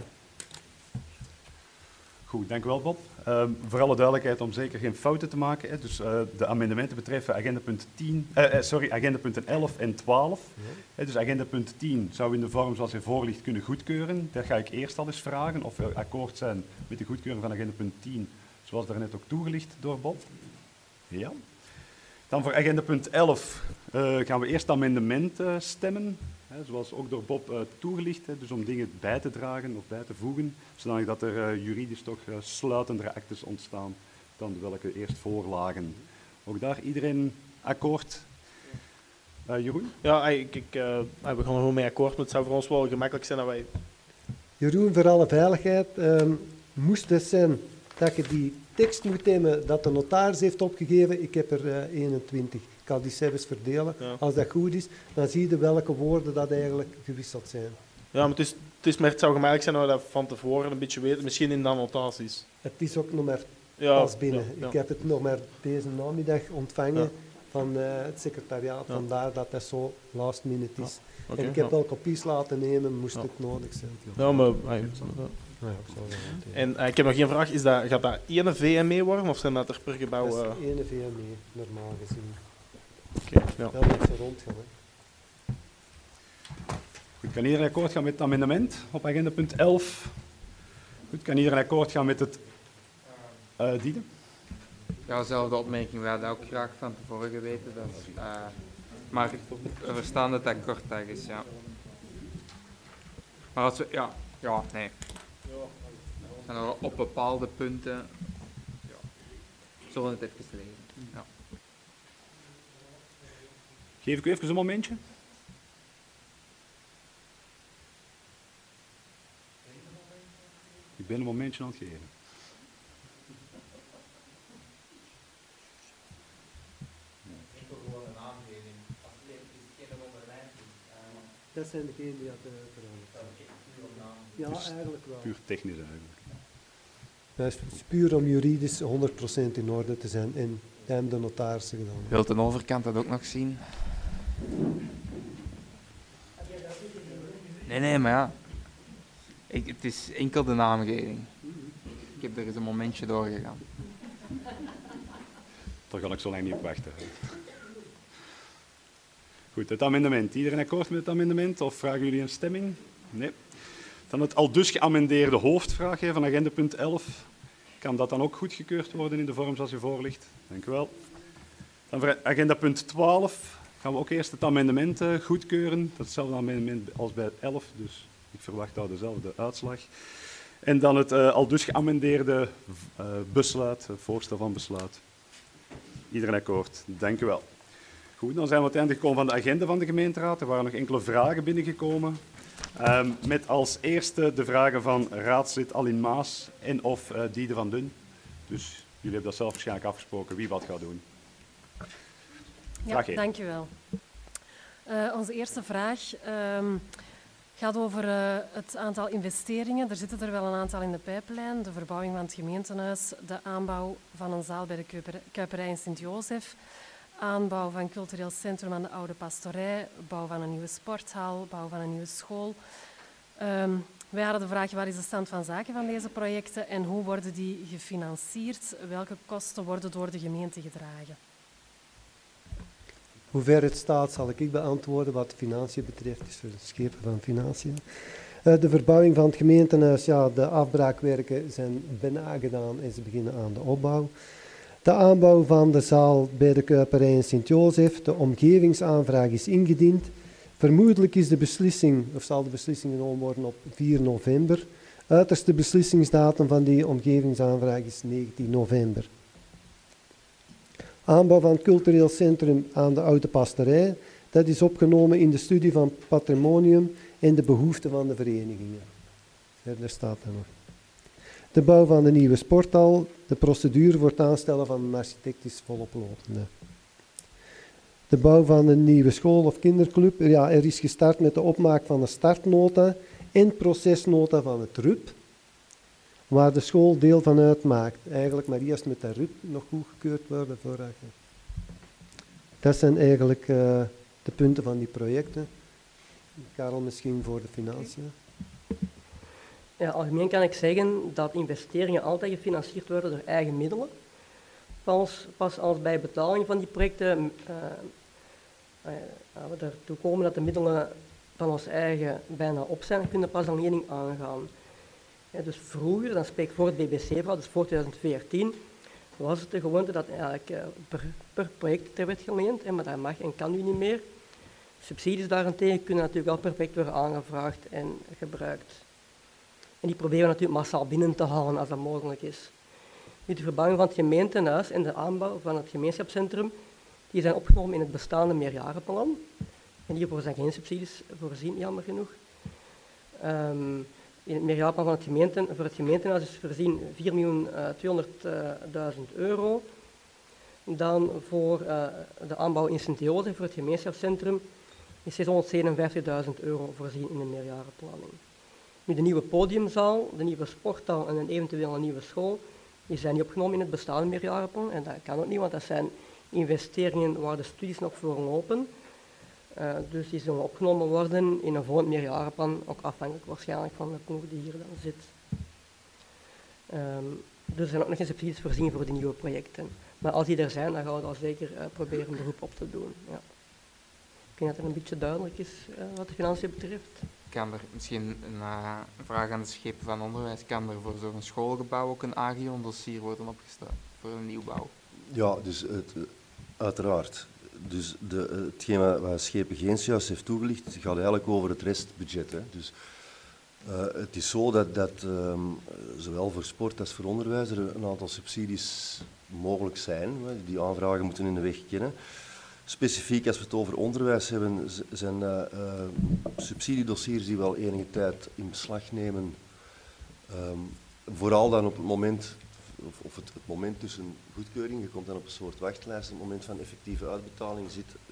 Goed, dank u wel, Bob. Voor alle duidelijkheid, om zeker geen fouten te maken. Hè, dus de amendementen betreffen agendapunten 11 en 12. Ja. Dus agendapunt 10 zou in de vorm zoals hij voor ligt kunnen goedkeuren. Daar ga ik eerst al eens vragen of we akkoord zijn met de goedkeuring van agendapunt 10, zoals daarnet ook toegelicht door Bob. Ja. Dan voor agendapunt 11 gaan we eerst amendementen stemmen. Zoals ook door Bob toegelicht, dus om dingen bij te dragen of bij te voegen, zodat dat er juridisch toch sluitendere actes ontstaan dan welke eerst voorlagen. Ook daar iedereen akkoord? Jeroen? Ja, we gaan er gewoon mee akkoord, maar het zou voor ons wel gemakkelijk zijn dat wij... Jeroen, voor alle veiligheid, moest het zijn dat je die tekst moet nemen dat de notaris heeft opgegeven. Ik heb er 21. Ik ga die zelfs verdelen. Ja. Als dat goed is, dan zie je welke woorden dat eigenlijk gewisseld zijn. Ja, maar het zou gemakkelijk zijn dat we dat van tevoren een beetje weten. Misschien in de annotaties. Het is ook nog maar pas binnen. Ja. Ik heb het nog maar deze namiddag ontvangen van het secretariaat. Ja. Vandaar dat dat zo last minute is. Ja. Okay, en ik heb wel kopies laten nemen, moest het nodig zijn. Ja, maar... En ik heb nog geen vraag. Gaat dat één VME worden of zijn dat er per gebouw... Dat is één VME, normaal gezien. Okay, ja. Wel met ze rondgaan. Goed, kan iedereen akkoord gaan met het amendement op agendapunt 11? Goed, kan iedereen akkoord gaan met het Diede? Ja, dezelfde opmerking. We hadden ook graag van tevoren geweten. Maar we verstaan dat dat kort dag is, ja. Maar als we... nee. En op bepaalde punten... zullen we het even lezen. Ja. Geef ik u even een momentje. Ik ben een momentje aan het geven. Dat zijn degenen die hadden veranderd. Ja, eigenlijk wel. Puur technisch eigenlijk. Het is puur om juridisch 100% in orde te zijn en dat hebben de notarissen gedaan. Wilt de overkant dat ook nog zien? Nee, maar ja. Het is enkel de naamgeving. Ik heb er eens een momentje doorgegaan. Daar kan ik zo lang niet op wachten. Goed, het amendement. Iedereen akkoord met het amendement? Of vragen jullie een stemming? Nee. Dan het aldus geamendeerde hoofdvraag van agendapunt 11. Kan dat dan ook goedgekeurd worden in de vorm zoals je voorligt? Dank u wel. Dan voor agendapunt 12 gaan we ook eerst het amendement goedkeuren. Dat is hetzelfde amendement als bij 11, dus ik verwacht daar dezelfde uitslag. En dan het aldus geamendeerde besluit, het voorstel van besluit. Iedereen akkoord? Dank u wel. Goed, dan zijn we aan het einde gekomen van de agenda van de gemeenteraad. Er waren nog enkele vragen binnengekomen. Met als eerste de vragen van raadslid Alin Maas en of Diede van Dun. Dus jullie hebben dat zelf waarschijnlijk afgesproken wie wat gaat doen. Ja, dankjewel. Onze eerste vraag gaat over het aantal investeringen. Er zitten er wel een aantal in de pijplijn. De verbouwing van het gemeentehuis, de aanbouw van een zaal bij de Kuiperij in Sint-Jozef, aanbouw van cultureel centrum aan de Oude Pastorij, bouw van een nieuwe sporthal, bouw van een nieuwe school. Wij hadden de vraag, wat is de stand van zaken van deze projecten en hoe worden die gefinancierd? Welke kosten worden door de gemeente gedragen? Hoe ver het staat zal ik beantwoorden. Wat de financiën betreft is voor het schepen van financiën. De verbouwing van het gemeentehuis, ja, de afbraakwerken zijn bijna gedaan en ze beginnen aan de opbouw. De aanbouw van de zaal bij de Kuiperij in Sint-Jozef, de omgevingsaanvraag is ingediend. Vermoedelijk is de beslissing, of zal de beslissing genomen worden op 4 november. Uiterste beslissingsdatum van die omgevingsaanvraag is 19 november. Aanbouw van het cultureel centrum aan de Oude Pasterij, dat is opgenomen in de studie van patrimonium en de behoeften van de verenigingen. Verder staat er nog. De bouw van de nieuwe sporthal, de procedure voor het aanstellen van een architect is volop lopende. De bouw van een nieuwe school of kinderclub, ja, er is gestart met de opmaak van de startnota en procesnota van het RUP, waar de school deel van uitmaakt. Eigenlijk maar eerst met de RUP nog goedgekeurd worden voordat je... Dat zijn eigenlijk de punten van die projecten. Karel, misschien voor de financiën. Ja, algemeen kan ik zeggen dat investeringen altijd gefinancierd worden door eigen middelen. Pas als bij betaling van die projecten we ertoe komen dat de middelen van ons eigen bijna op zijn, dan kunnen we pas een lening aangaan. Ja, dus vroeger, dan spreek ik voor het BBC-verhaal, dus voor 2014, was het de gewoonte dat eigenlijk per project ter werd geleend, maar dat mag en kan nu niet meer. Subsidies daarentegen kunnen natuurlijk wel per project worden aangevraagd en gebruikt. En die proberen we natuurlijk massaal binnen te halen als dat mogelijk is. Nu, de verbouwing van het gemeentehuis en de aanbouw van het gemeenschapscentrum, die zijn opgenomen in het bestaande meerjarenplan. En hiervoor zijn geen subsidies voorzien, jammer genoeg. In het meerjarenplan van voor het gemeentehuis is voorzien 4.200.000 euro. Dan voor de aanbouw in Sint-Jozef, voor het gemeenschapscentrum, is 657.000 euro voorzien in de meerjarenplanning. Nu, de nieuwe podiumzaal, de nieuwe sporthal en een eventuele nieuwe school, die zijn niet opgenomen in het bestaande meerjarenplan. En dat kan ook niet, want dat zijn investeringen waar de studies nog voor lopen. Dus die zullen opgenomen worden in een volgend meerjarenplan, ook afhankelijk waarschijnlijk van de ploeg die hier dan zit. Dus er zijn ook nog geen subsidies voorzien voor die nieuwe projecten. Maar als die er zijn, dan gaan we daar zeker proberen een beroep op te doen. Ja. Ik denk dat het een beetje duidelijk is wat de financiën betreft. Kan er misschien een vraag aan de schepen van onderwijs, kan er voor zo'n schoolgebouw ook een AGION-dossier worden opgesteld voor een nieuwbouw? Ja, dus uiteraard. Dus hetgeen wat Schepen Geens juist heeft toegelicht, gaat eigenlijk over het restbudget. Hè. Dus, het is zo dat zowel voor sport als voor onderwijs er een aantal subsidies mogelijk zijn. Die aanvragen moeten in de weg kennen. Specifiek als we het over onderwijs hebben, zijn subsidiedossiers die wel enige tijd in beslag nemen. Vooral dan op het moment, of het moment tussen goedkeuring, je komt dan op een soort wachtlijst, op het moment van effectieve uitbetaling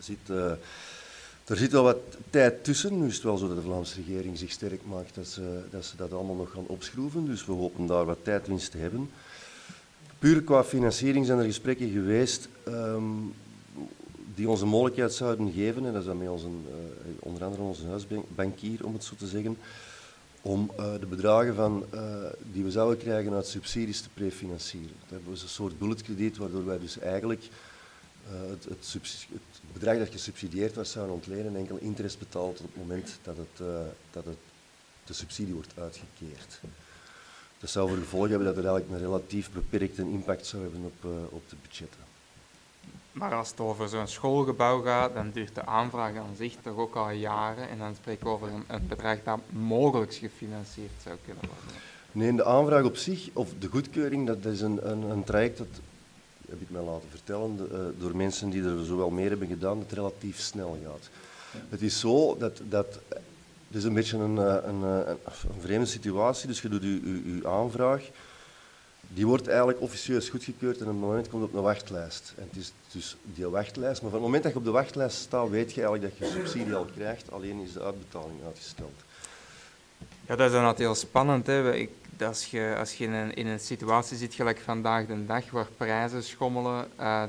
er zit wel wat tijd tussen. Nu is het wel zo dat de Vlaamse regering zich sterk maakt dat ze dat allemaal nog gaan opschroeven, dus we hopen daar wat tijdwinst te hebben. Puur qua financiering zijn er gesprekken geweest die ons een mogelijkheid zouden geven, en dat is dan met onder andere onze huisbankier, om het zo te zeggen, om de bedragen die we zouden krijgen uit subsidies te prefinancieren. Dat hebben we een soort bulletkrediet, waardoor wij dus eigenlijk het bedrag dat gesubsidieerd wordt zouden ontlenen en enkel interest betaald op het moment dat de subsidie wordt uitgekeerd. Dat zou voor gevolg hebben dat er eigenlijk een relatief beperkte impact zou hebben op de budgetten. Maar als het over zo'n schoolgebouw gaat, dan duurt de aanvraag aan zich toch ook al jaren. En dan spreken we over een bedrag dat mogelijk gefinancierd zou kunnen worden. Nee, de aanvraag op zich, of de goedkeuring, dat is een traject, dat heb ik mij laten vertellen, door mensen die er zowel meer hebben gedaan, dat relatief snel gaat. Ja. Het is zo dat het is een beetje een vreemde situatie, dus je doet je aanvraag. Die wordt eigenlijk officieus goedgekeurd en op het moment komt op een wachtlijst. En het is dus die wachtlijst, maar van het moment dat je op de wachtlijst staat, weet je eigenlijk dat je subsidie al krijgt, alleen is de uitbetaling uitgesteld. Ja, dat is dan altijd heel spannend. Hè. Als je in een situatie zit, gelijk vandaag de dag, waar prijzen schommelen,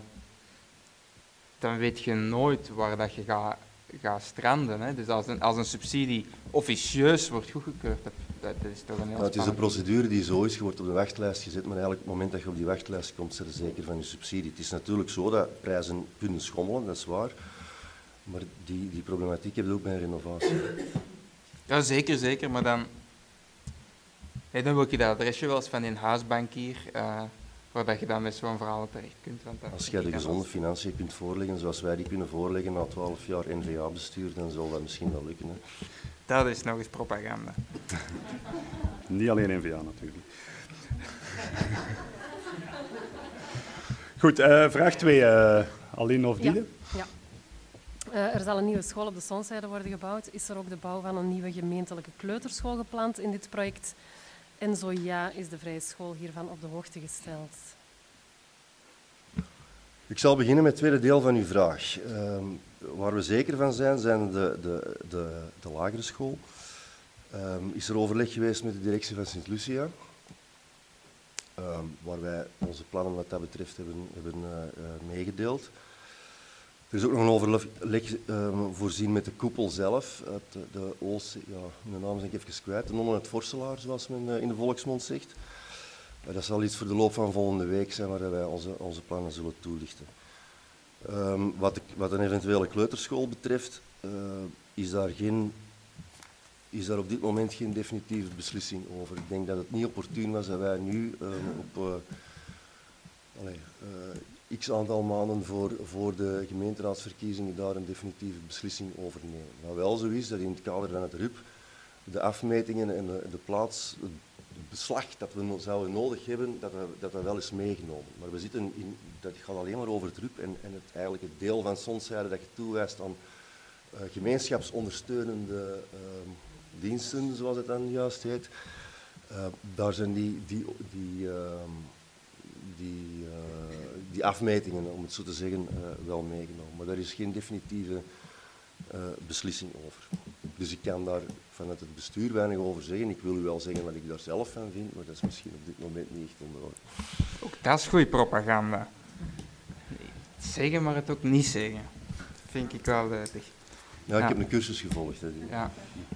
dan weet je nooit waar dat je gaat stranden. Hè. Dus als een subsidie officieus wordt goedgekeurd, dat is toch een heel het is een procedure die zo is, je wordt op de wachtlijst gezet, maar eigenlijk op het moment dat je op die wachtlijst komt, zit er zeker van je subsidie. Het is natuurlijk zo dat prijzen kunnen schommelen, dat is waar, maar die problematiek heb je ook bij een renovatie. Ja, zeker, maar dan wil ik je dat adresje wel eens van die huisbankier waar je dan met zo'n verhaal terecht kunt. Want dat Als jij de gezonde financiën kunt voorleggen, zoals wij die kunnen voorleggen na 12 jaar N-VA-bestuur, dan zal dat misschien wel lukken. Hè? Dat is nog eens propaganda. Niet alleen N-VA natuurlijk. Goed, vraag 2. Aline of Diede? Ja. Er zal een nieuwe school op de Sonszijde worden gebouwd. Is er ook de bouw van een nieuwe gemeentelijke kleuterschool gepland in dit project? En zo ja, is de vrije school hiervan op de hoogte gesteld? Ik zal beginnen met het tweede deel van uw vraag. Waar we zeker van zijn de lagere school. Is er overleg geweest met de directie van Sint-Lucia, waar wij onze plannen wat dat betreft hebben meegedeeld. Er is ook nog een overleg voorzien met de koepel zelf, uit de OC, ja, mijn naam is ik even kwijt, de Nonnen het Vorselaar, zoals men in de volksmond zegt. Dat zal iets voor de loop van volgende week zijn, waar wij onze plannen zullen toelichten. Wat een eventuele kleuterschool betreft, is daar op dit moment geen definitieve beslissing over. Ik denk dat het niet opportun was dat wij nu op x aantal maanden voor de gemeenteraadsverkiezingen daar een definitieve beslissing over nemen. Maar wel zo is dat in het kader van het RUP de afmetingen en de plaats, het beslag dat we zouden nodig hebben, dat wel is meegenomen. Maar we zitten in, dat gaat alleen maar over het RUP en eigenlijk het deel van Sonszijde dat je toewijst aan gemeenschapsondersteunende diensten, zoals het dan juist heet. Daar zijn die afmetingen, om het zo te zeggen, wel meegenomen. Maar daar is geen definitieve beslissing over. Dus ik kan daar vanuit het bestuur weinig over zeggen. Ik wil u wel zeggen wat ik daar zelf van vind, maar dat is misschien op dit moment niet echt onder orde. Ook dat is goede propaganda. Zeggen, maar het ook niet zeggen. Dat vind ik wel duidelijk. Ja, ik heb een cursus gevolgd. Hè. Ja.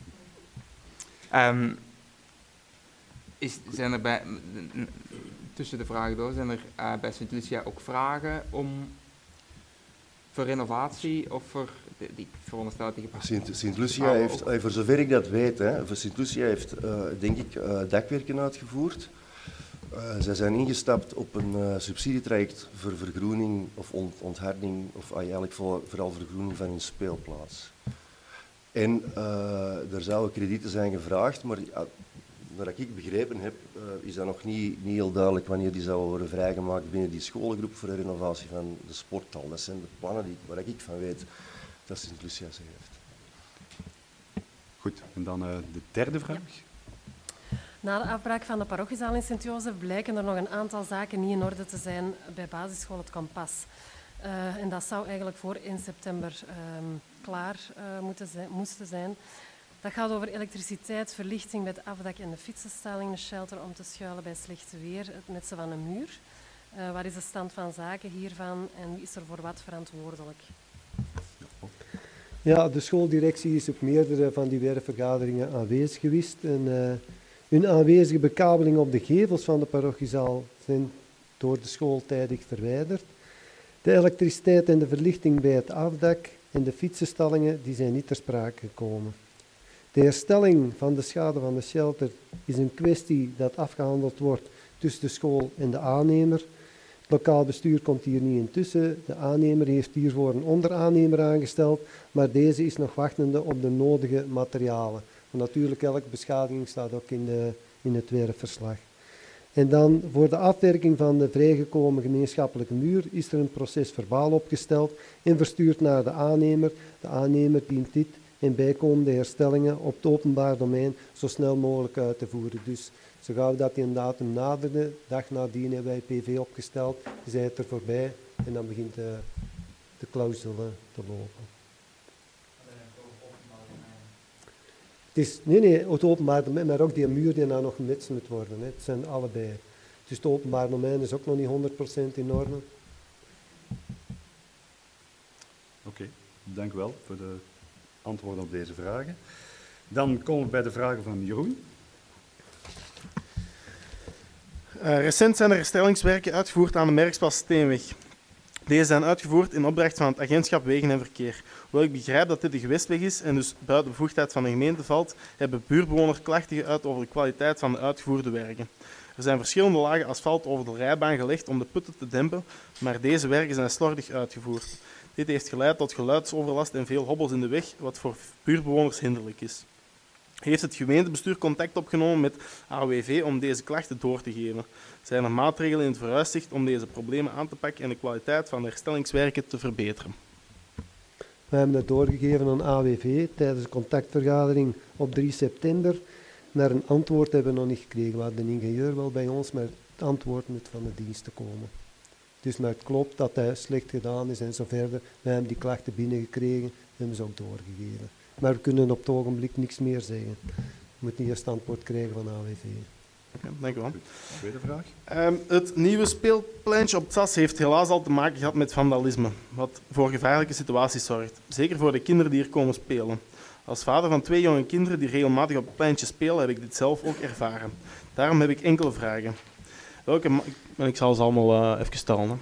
Zijn er tussen de vragen door, zijn er bij Sint-Lucia ook vragen voor renovatie of voor, ik veronderstel dat die gepast Sint-Lucia heeft, voor zover ik dat weet, Sint-Lucia heeft denk ik dakwerken uitgevoerd. Zij zijn ingestapt op een subsidietraject voor vergroening of ontharding, of eigenlijk vooral vergroening van hun speelplaats. En er zouden kredieten zijn gevraagd, maar naar ik begrepen heb, is dat nog niet heel duidelijk wanneer die zouden worden vrijgemaakt binnen die scholengroep voor de renovatie van de sporthal. Dat zijn de plannen waar ik van weet dat Sint-Lucia ze heeft. Goed, en dan de derde vraag. Ja. Na de afbraak van de parochiezaal in Sint-Jozef blijken er nog een aantal zaken niet in orde te zijn bij basisschool Het Kompas. En dat zou eigenlijk voor 1 september klaar moesten zijn. Dat gaat over elektriciteit, verlichting bij het afdak en de fietsenstalling, een shelter om te schuilen bij slecht weer, het metsen van een muur. Wat is de stand van zaken hiervan en wie is er voor wat verantwoordelijk? Ja, de schooldirectie is op meerdere van die werkvergaderingen aanwezig geweest. En, hun aanwezige bekabelingen op de gevels van de parochiezaal zijn door de school tijdig verwijderd. De elektriciteit en de verlichting bij het afdak en de fietsenstallingen die zijn niet ter sprake gekomen. De herstelling van de schade van de shelter is een kwestie dat afgehandeld wordt tussen de school en de aannemer. Het lokaal bestuur komt hier niet intussen. De aannemer heeft hiervoor een onderaannemer aangesteld, maar deze is nog wachtende op de nodige materialen. Want natuurlijk, elke beschadiging staat ook in het werkverslag. En dan voor de afwerking van de vrijgekomen gemeenschappelijke muur is er een proces verbaal opgesteld en verstuurd naar de aannemer. De aannemer dient dit en bijkomende herstellingen op het openbaar domein zo snel mogelijk uit te voeren. Dus zo gauw dat die een datum naderde, dag nadien hebben wij PV opgesteld, je zei het er voorbij en dan begint de clausule te lopen. Het is, nee, het openbaar domein, maar ook die muur die nou nog gemets moet worden. Hè. Het zijn allebei. Dus het openbaar domein is ook nog niet 100% in orde. Oké, dank u wel voor de antwoorden op deze vragen. Dan komen we bij de vragen van Jeroen. Recent zijn er herstellingswerken uitgevoerd aan de Merksplas Steenweg. Deze zijn uitgevoerd in opdracht van het agentschap Wegen en Verkeer. Hoewel ik begrijp dat dit de gewestweg is en dus buiten de bevoegdheid van de gemeente valt, hebben buurtbewoners klachten geuit over de kwaliteit van de uitgevoerde werken. Er zijn verschillende lagen asfalt over de rijbaan gelegd om de putten te dempen, maar deze werken zijn slordig uitgevoerd. Dit heeft geleid tot geluidsoverlast en veel hobbels in de weg, wat voor buurtbewoners hinderlijk is. Heeft het gemeentebestuur contact opgenomen met AWV om deze klachten door te geven? Zijn er maatregelen in het vooruitzicht om deze problemen aan te pakken en de kwaliteit van de herstellingswerken te verbeteren? We hebben het doorgegeven aan AWV tijdens de contactvergadering op 3 september. Naar een antwoord hebben we nog niet gekregen. We hadden de ingenieur wel bij ons, maar het antwoord moet van de dienst komen. Dus maar het klopt dat hij slecht gedaan is en zo verder. We hebben die klachten binnengekregen en hebben ze ook doorgegeven. Maar we kunnen op het ogenblik niks meer zeggen. We moeten eerst antwoord krijgen van AWV. Okay, dank u wel. Tweede vraag. Het nieuwe speelpleintje op het SAS heeft helaas al te maken gehad met vandalisme, wat voor gevaarlijke situaties zorgt. Zeker voor de kinderen die er komen spelen. Als vader van 2 jonge kinderen die regelmatig op het pleintje spelen, heb ik dit zelf ook ervaren. Daarom heb ik enkele vragen. Ik zal ze allemaal even stellen.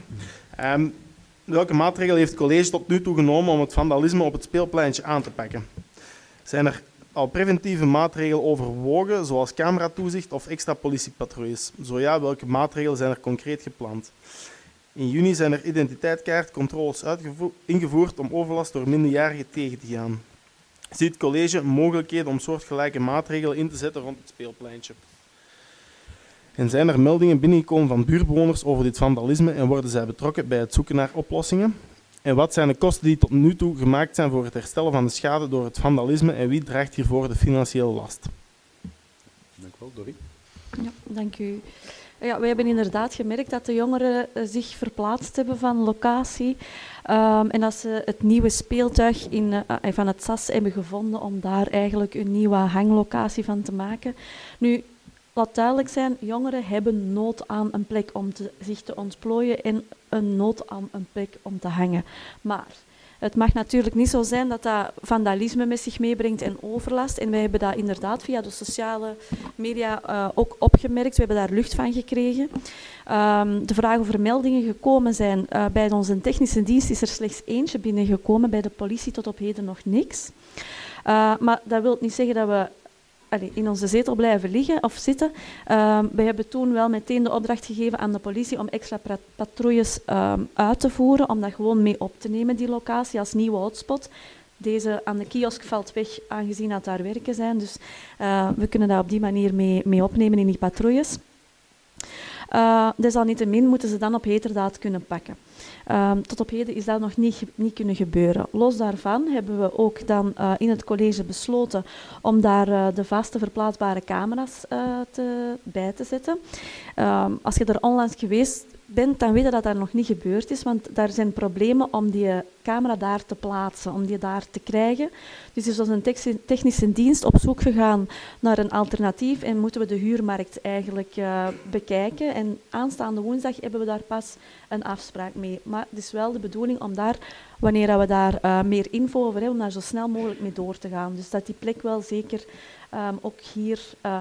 Welke maatregelen heeft het college tot nu toe genomen om het vandalisme op het speelpleintje aan te pakken? Zijn er al preventieve maatregelen overwogen, zoals cameratoezicht of extra politiepatrouilles? Zo ja, welke maatregelen zijn er concreet gepland? In juni zijn er identiteitskaartcontroles ingevoerd om overlast door minderjarigen tegen te gaan. Ziet het college mogelijkheden om soortgelijke maatregelen in te zetten rond het speelpleintje? En zijn er meldingen binnengekomen van buurtbewoners over dit vandalisme en worden zij betrokken bij het zoeken naar oplossingen? En wat zijn de kosten die tot nu toe gemaakt zijn voor het herstellen van de schade door het vandalisme en wie draagt hiervoor de financiële last? Dank u wel, Dorrie. Ja, dank u. Ja, we hebben inderdaad gemerkt dat de jongeren zich verplaatst hebben van locatie en dat ze het nieuwe speeltuig van het SAS hebben gevonden om daar eigenlijk een nieuwe hanglocatie van te maken. Nu, laat duidelijk zijn, jongeren hebben nood aan een plek om zich te ontplooien en een nood aan een plek om te hangen. Maar het mag natuurlijk niet zo zijn dat dat vandalisme met zich meebrengt en overlast. En wij hebben dat inderdaad via de sociale media ook opgemerkt. We hebben daar lucht van gekregen. De vraag of er meldingen gekomen zijn. Bij onze technische dienst is er slechts eentje binnengekomen. Bij de politie tot op heden nog niks. Maar dat wil niet zeggen dat we in onze zetel blijven liggen of zitten. We hebben toen wel meteen de opdracht gegeven aan de politie om extra patrouilles uit te voeren, om dat gewoon mee op te nemen, die locatie, als nieuwe hotspot. Deze aan de kiosk valt weg, aangezien dat daar werken zijn. Dus we kunnen dat op die manier mee opnemen in die patrouilles. Desalniettemin moeten ze dan op heterdaad kunnen pakken. Tot op heden is dat nog niet kunnen gebeuren. Los daarvan hebben we ook dan in het college besloten om daar de vaste verplaatsbare camera's bij te zetten. Als je er onlangs geweest bent, dan weet je dat dat nog niet gebeurd is, want daar zijn problemen om die camera daar te plaatsen, om die daar te krijgen. Dus is onze technische dienst op zoek gegaan naar een alternatief en moeten we de huurmarkt eigenlijk bekijken. En aanstaande woensdag hebben we daar pas een afspraak mee. Maar het is wel de bedoeling om daar, wanneer we daar meer info over hebben, om daar zo snel mogelijk mee door te gaan. Dus dat die plek wel zeker ook hier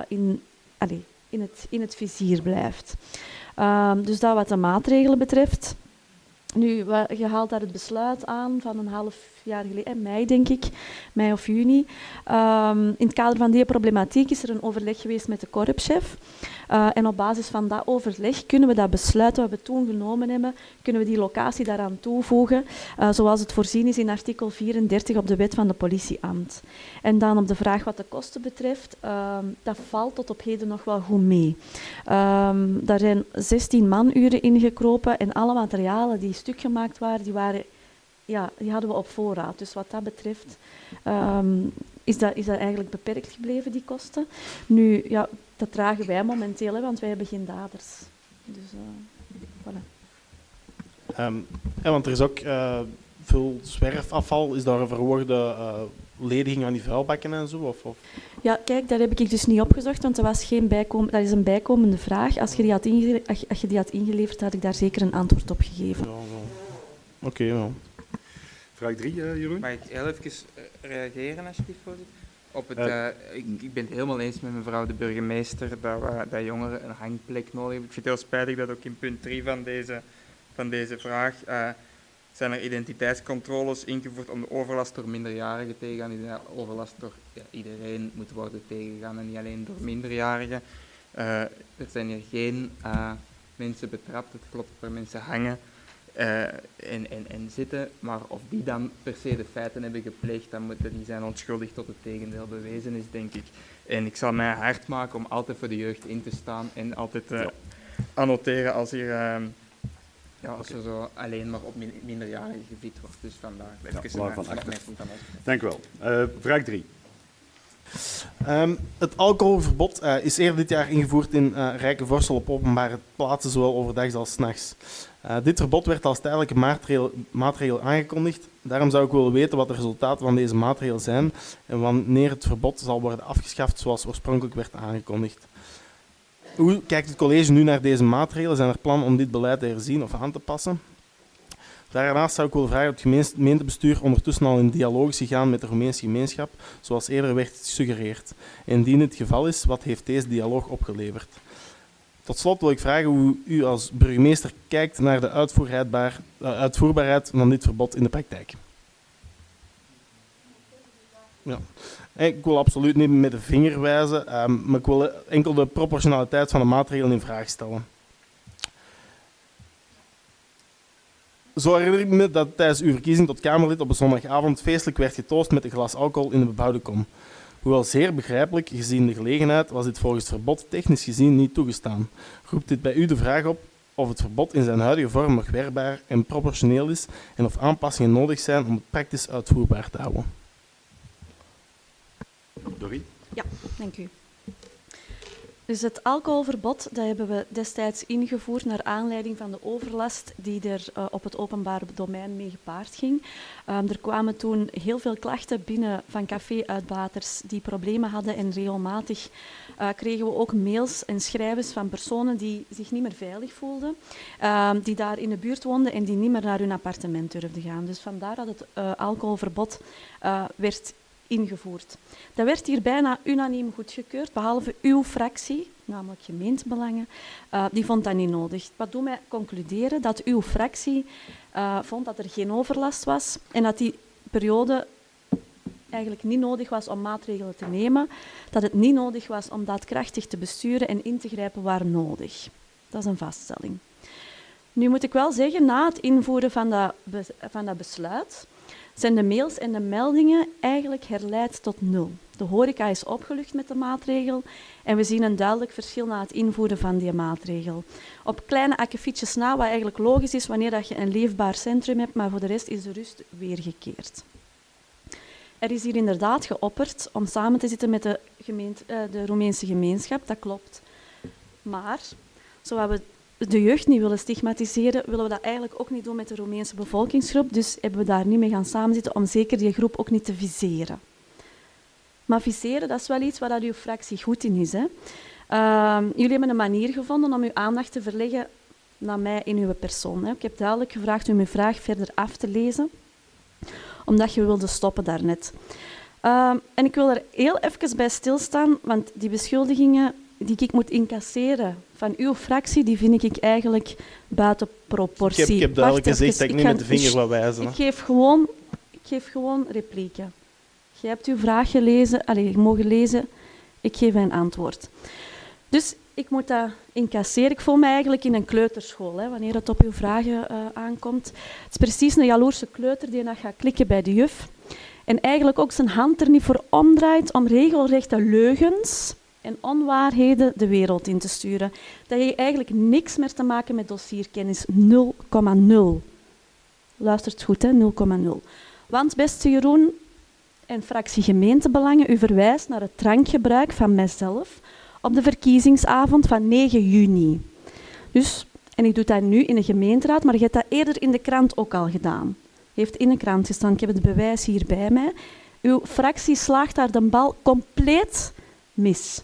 in het vizier blijft. Dus dat wat de maatregelen betreft. Nu, je haalt daar het besluit aan van een half jaar geleden, mei denk ik, mei of juni. In het kader van die problematiek is er een overleg geweest met de korpschef. En op basis van dat overleg kunnen we dat besluit wat we toen genomen hebben, kunnen we die locatie daaraan toevoegen, zoals het voorzien is in artikel 34 op de wet van de politieambt. En dan op de vraag wat de kosten betreft, dat valt tot op heden nog wel goed mee. Daar zijn 16 manuren ingekropen en alle materialen die stuk gemaakt waren, die hadden we op voorraad. Dus wat dat betreft is dat eigenlijk beperkt gebleven, die kosten. Nu, ja, dat dragen wij momenteel, want wij hebben geen daders. Dus, voilà. Want er is ook veel zwerfafval. Is daar een verhoogde lediging aan die vuilbakken en zo? Of? Ja, kijk, daar heb ik dus niet opgezocht, want dat is een bijkomende vraag. Als je die had ingeleverd, had ik daar zeker een antwoord op gegeven. Ja, Oké, ja. Vraag 3, Jeroen. Mag ik heel even reageren, alsjeblieft, voorzitter? Ik ben het helemaal eens met mevrouw de burgemeester dat jongeren een hangplek nodig hebben. Ik vind het heel spijtig dat ook in punt 3 van deze vraag zijn er identiteitscontroles ingevoerd om de overlast door minderjarigen tegen te gaan. De overlast door iedereen moet worden tegengegaan en niet alleen door minderjarigen. Er zijn hier geen mensen betrapt, het klopt waar mensen hangen en zitten, maar of die dan per se de feiten hebben gepleegd, dan moeten die zijn onschuldig tot het tegendeel bewezen is, denk ik. En ik zal mij hard maken om altijd voor de jeugd in te staan en altijd annoteren als hier... als er zo alleen maar op minderjarigen gebied wordt. Dus vandaar. Dank u wel. Vraag 3. Het alcoholverbod is eerder dit jaar ingevoerd in Rijkenvorsel op openbare plaatsen, zowel overdag als 's nachts. Dit verbod werd als tijdelijke maatregel aangekondigd. Daarom zou ik willen weten wat de resultaten van deze maatregel zijn en wanneer het verbod zal worden afgeschaft zoals oorspronkelijk werd aangekondigd. Hoe kijkt het college nu naar deze maatregelen? Zijn er plannen om dit beleid te herzien of aan te passen? Daarnaast zou ik willen vragen of het gemeentebestuur ondertussen al in dialoog is gegaan met de Roemeense gemeenschap, zoals eerder werd gesuggereerd. Indien het geval is, wat heeft deze dialoog opgeleverd? Tot slot wil ik vragen hoe u als burgemeester kijkt naar de uitvoerbaarheid van dit verbod in de praktijk. Ja. Ik wil absoluut niet met de vinger wijzen, maar ik wil enkel de proportionaliteit van de maatregelen in vraag stellen. Zo herinner ik me dat tijdens uw verkiezing tot Kamerlid op een zondagavond feestelijk werd getoost met een glas alcohol in de bebouwde kom. Hoewel zeer begrijpelijk, gezien de gelegenheid, was dit volgens het verbod technisch gezien niet toegestaan. Roept dit bij u de vraag op of het verbod in zijn huidige vorm nog werkbaar en proportioneel is en of aanpassingen nodig zijn om het praktisch uitvoerbaar te houden? Dorien? Ja, dank u. Dus het alcoholverbod dat hebben we destijds ingevoerd naar aanleiding van de overlast die er op het openbare domein mee gepaard ging. Er kwamen toen heel veel klachten binnen van café-uitbaters die problemen hadden en regelmatig kregen we ook mails en schrijvers van personen die zich niet meer veilig voelden, die daar in de buurt woonden en die niet meer naar hun appartement durfden gaan. Dus vandaar dat het alcoholverbod werd ingevoerd. Dat werd hier bijna unaniem goedgekeurd, behalve uw fractie, namelijk gemeentebelangen, die vond dat niet nodig. Wat doet mij concluderen dat uw fractie vond dat er geen overlast was en dat die periode eigenlijk niet nodig was om maatregelen te nemen, dat het niet nodig was om daadkrachtig te besturen en in te grijpen waar nodig. Dat is een vaststelling. Nu moet ik wel zeggen, na het invoeren van dat besluit, zijn de mails en de meldingen eigenlijk herleid tot 0. De horeca is opgelucht met de maatregel en we zien een duidelijk verschil na het invoeren van die maatregel. Op kleine akkefietjes na, wat eigenlijk logisch is wanneer je een leefbaar centrum hebt, maar voor de rest is de rust weergekeerd. Er is hier inderdaad geopperd om samen te zitten met de Roemeense gemeenschap, dat klopt. Maar, zoals we de jeugd niet willen stigmatiseren, willen we dat eigenlijk ook niet doen met de Roemeense bevolkingsgroep. Dus hebben we daar niet mee gaan samenzitten om zeker die groep ook niet te viseren. Maar viseren, dat is wel iets waar dat uw fractie goed in is. Hè? Jullie hebben een manier gevonden om uw aandacht te verleggen naar mij in uw persoon. Hè? Ik heb duidelijk gevraagd om uw vraag verder af te lezen, omdat je wilde stoppen daarnet. En ik wil er heel even bij stilstaan, want die beschuldigingen die ik moet incasseren van uw fractie, die vind ik eigenlijk buiten proportie. Ik heb duidelijk gezegd dat ik niet met de vinger wil wijzen. Ik geef gewoon replieken. Je hebt uw vraag gelezen, je mogen lezen, ik geef een antwoord. Dus ik moet dat incasseren. Ik voel me eigenlijk in een kleuterschool, hè, wanneer het op uw vragen aankomt. Het is precies een jaloerse kleuter die gaat klikken bij de juf en eigenlijk ook zijn hand er niet voor omdraait om regelrechte leugens en onwaarheden de wereld in te sturen. Dat heeft eigenlijk niks meer te maken met dossierkennis. 0,0. Luistert goed, hè? 0,0. Want, beste Jeroen en fractie gemeentebelangen, u verwijst naar het drankgebruik van mijzelf op de verkiezingsavond van 9 juni. Dus, en ik doe dat nu in de gemeenteraad, maar je hebt dat eerder in de krant ook al gedaan. Heeft in de krant gestaan, ik heb het bewijs hier bij mij. Uw fractie slaagt daar de bal compleet mis.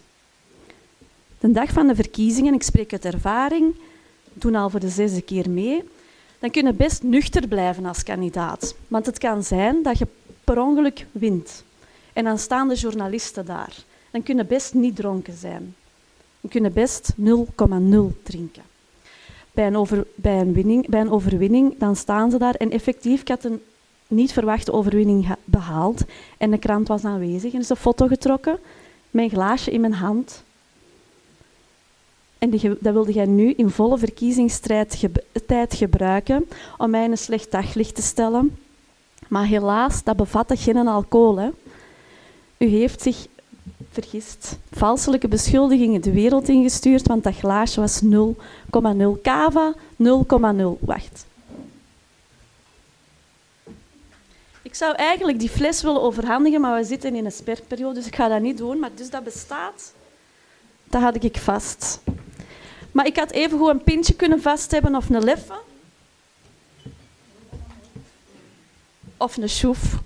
De dag van de verkiezingen, ik spreek uit ervaring, doen al voor de 6e keer mee, dan kun je best nuchter blijven als kandidaat. Want het kan zijn dat je per ongeluk wint. En dan staan de journalisten daar. Dan kun je best niet dronken zijn. Dan kun je best 0,0 drinken. Bij een overwinning, dan staan ze daar. En effectief, ik had een niet verwachte overwinning behaald. En de krant was aanwezig. En er is een foto getrokken met een glaasje in mijn hand. En dat wilde jij nu in volle verkiezingstijd gebruiken om mij in een slecht daglicht te stellen. Maar helaas, dat bevatte geen alcohol. Hè. U heeft zich vergist. Valselijke beschuldigingen de wereld ingestuurd, want dat glaasje was 0,0. Cava 0,0. Wacht. Ik zou eigenlijk die fles willen overhandigen, maar we zitten in een sperperiode, dus ik ga dat niet doen. Maar dus dat bestaat, dat had ik vast. Maar ik had even gewoon een pintje kunnen vast hebben of een leffe. Of een schoef.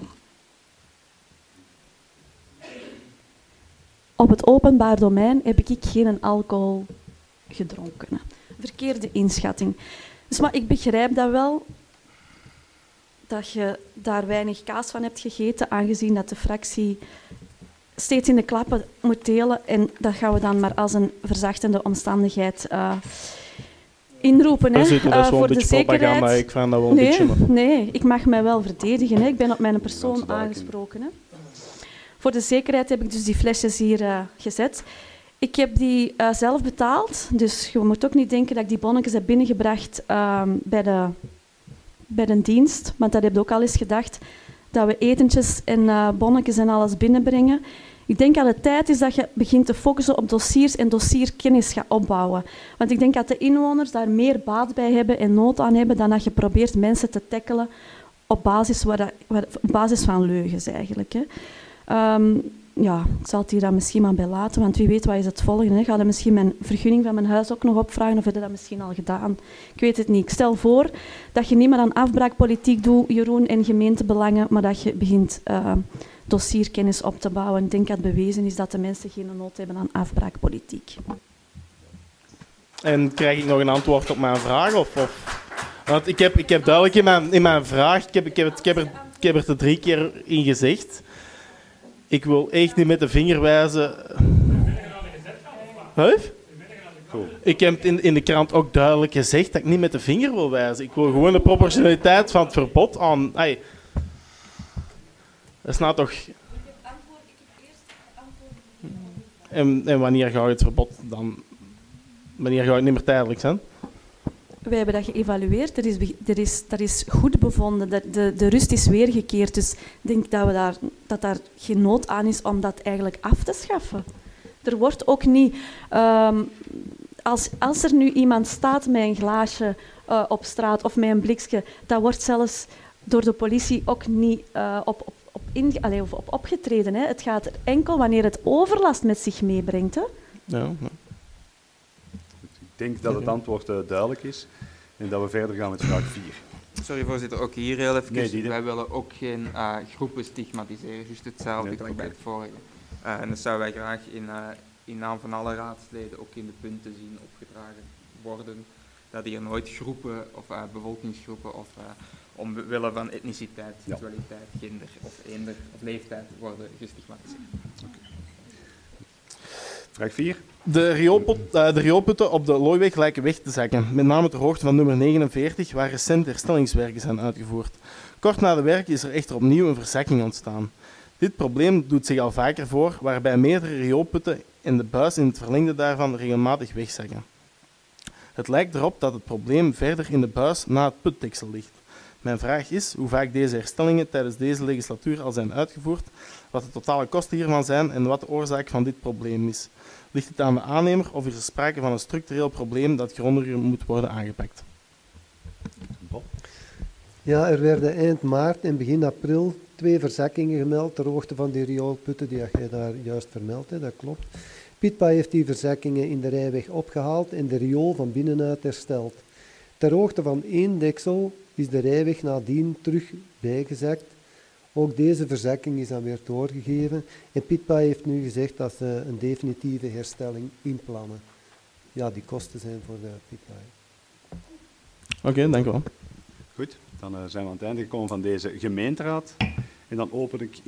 Op het openbaar domein heb ik geen alcohol gedronken. Verkeerde inschatting. Dus, maar ik begrijp dat wel, dat je daar weinig kaas van hebt gegeten, aangezien dat de fractie steeds in de klappen moet delen. En dat gaan we dan maar als een verzachtende omstandigheid inroepen. Hè, voor de zekerheid. Maar ik vind dat wel een beetje... Nee, ik mag mij wel verdedigen. Hè. Ik ben op mijn persoon aangesproken. Hè. Voor de zekerheid heb ik dus die flesjes hier gezet. Ik heb die zelf betaald, dus je moet ook niet denken dat ik die bonnetjes heb binnengebracht bij de dienst, want dat heb je ook al eens gedacht, dat we etentjes en bonnetjes en alles binnenbrengen. Ik denk dat het tijd is dat je begint te focussen op dossiers en dossierkennis gaat opbouwen. Want ik denk dat de inwoners daar meer baat bij hebben en nood aan hebben dan dat je probeert mensen te tackelen op basis van leugens eigenlijk. Hè. Ja, ik zal het hier dan misschien maar bij laten, want wie weet wat is het volgende. Hè. Ga je misschien mijn vergunning van mijn huis ook nog opvragen of heb je dat misschien al gedaan? Ik weet het niet. Ik stel voor dat je niet meer aan afbraakpolitiek doet, Jeroen, en gemeentebelangen, maar dat je begint dossierkennis op te bouwen. Ik denk dat het bewezen is dat de mensen geen nood hebben aan afbraakpolitiek. En krijg ik nog een antwoord op mijn vraag? Want ik heb duidelijk in mijn vraag, ik heb er 3 keer in gezegd. Ik wil echt niet met de vinger wijzen. Huh? Ik heb in de krant ook duidelijk gezegd dat ik niet met de vinger wil wijzen. Ik wil gewoon de proportionaliteit van het verbod aan... Dat is nou toch... En wanneer ga je het verbod dan... Wanneer ga je het niet meer tijdelijk zijn? Wij hebben dat geëvalueerd. Dat is goed bevonden. De rust is weergekeerd. Dus ik denk dat daar geen nood aan is om dat eigenlijk af te schaffen. Er wordt ook niet... Als er nu iemand staat met een glaasje op straat of met een blikje, dat wordt zelfs door de politie ook niet op opgetreden. Hè. Het gaat enkel wanneer het overlast met zich meebrengt. Hè. Ja. Ik denk dat het antwoord duidelijk is en dat we verder gaan met vraag 4. Sorry voorzitter, ook hier heel even. Nee, wij willen ook geen groepen stigmatiseren, juist hetzelfde als bij het vorige. En dat zouden wij graag in naam van alle raadsleden ook in de punten zien opgedragen worden. Dat hier nooit groepen of bevolkingsgroepen of omwille van etniciteit, seksualiteit, gender of eender of leeftijd worden gestigmatiseerd. Okay. Vraag 4. De rioolputten op de Looiweg lijken weg te zakken, met name ter hoogte van nummer 49, waar recent herstellingswerken zijn uitgevoerd. Kort na de werken is er echter opnieuw een verzakking ontstaan. Dit probleem doet zich al vaker voor, waarbij meerdere rioolputten en de buis in het verlengde daarvan regelmatig wegzakken. Het lijkt erop dat het probleem verder in de buis na het putdeksel ligt. Mijn vraag is hoe vaak deze herstellingen tijdens deze legislatuur al zijn uitgevoerd, wat de totale kosten hiervan zijn en wat de oorzaak van dit probleem is. Ligt het aan de aannemer of is er sprake van een structureel probleem dat grondiger moet worden aangepakt? Ja, er werden eind maart en begin april 2 verzakkingen gemeld ter hoogte van die rioolputten die jij daar juist vermeldt, dat klopt. Pitpa heeft die verzakkingen in de rijweg opgehaald en de riool van binnenuit hersteld. Ter hoogte van 1 deksel is de rijweg nadien terug bijgezakt. Ook deze verzakking is dan weer doorgegeven en Pitpa heeft nu gezegd dat ze een definitieve herstelling inplannen. Ja, die kosten zijn voor de Pitpa. Oké, dank u wel. Goed, dan zijn we aan het einde gekomen van deze gemeenteraad. En dan open ik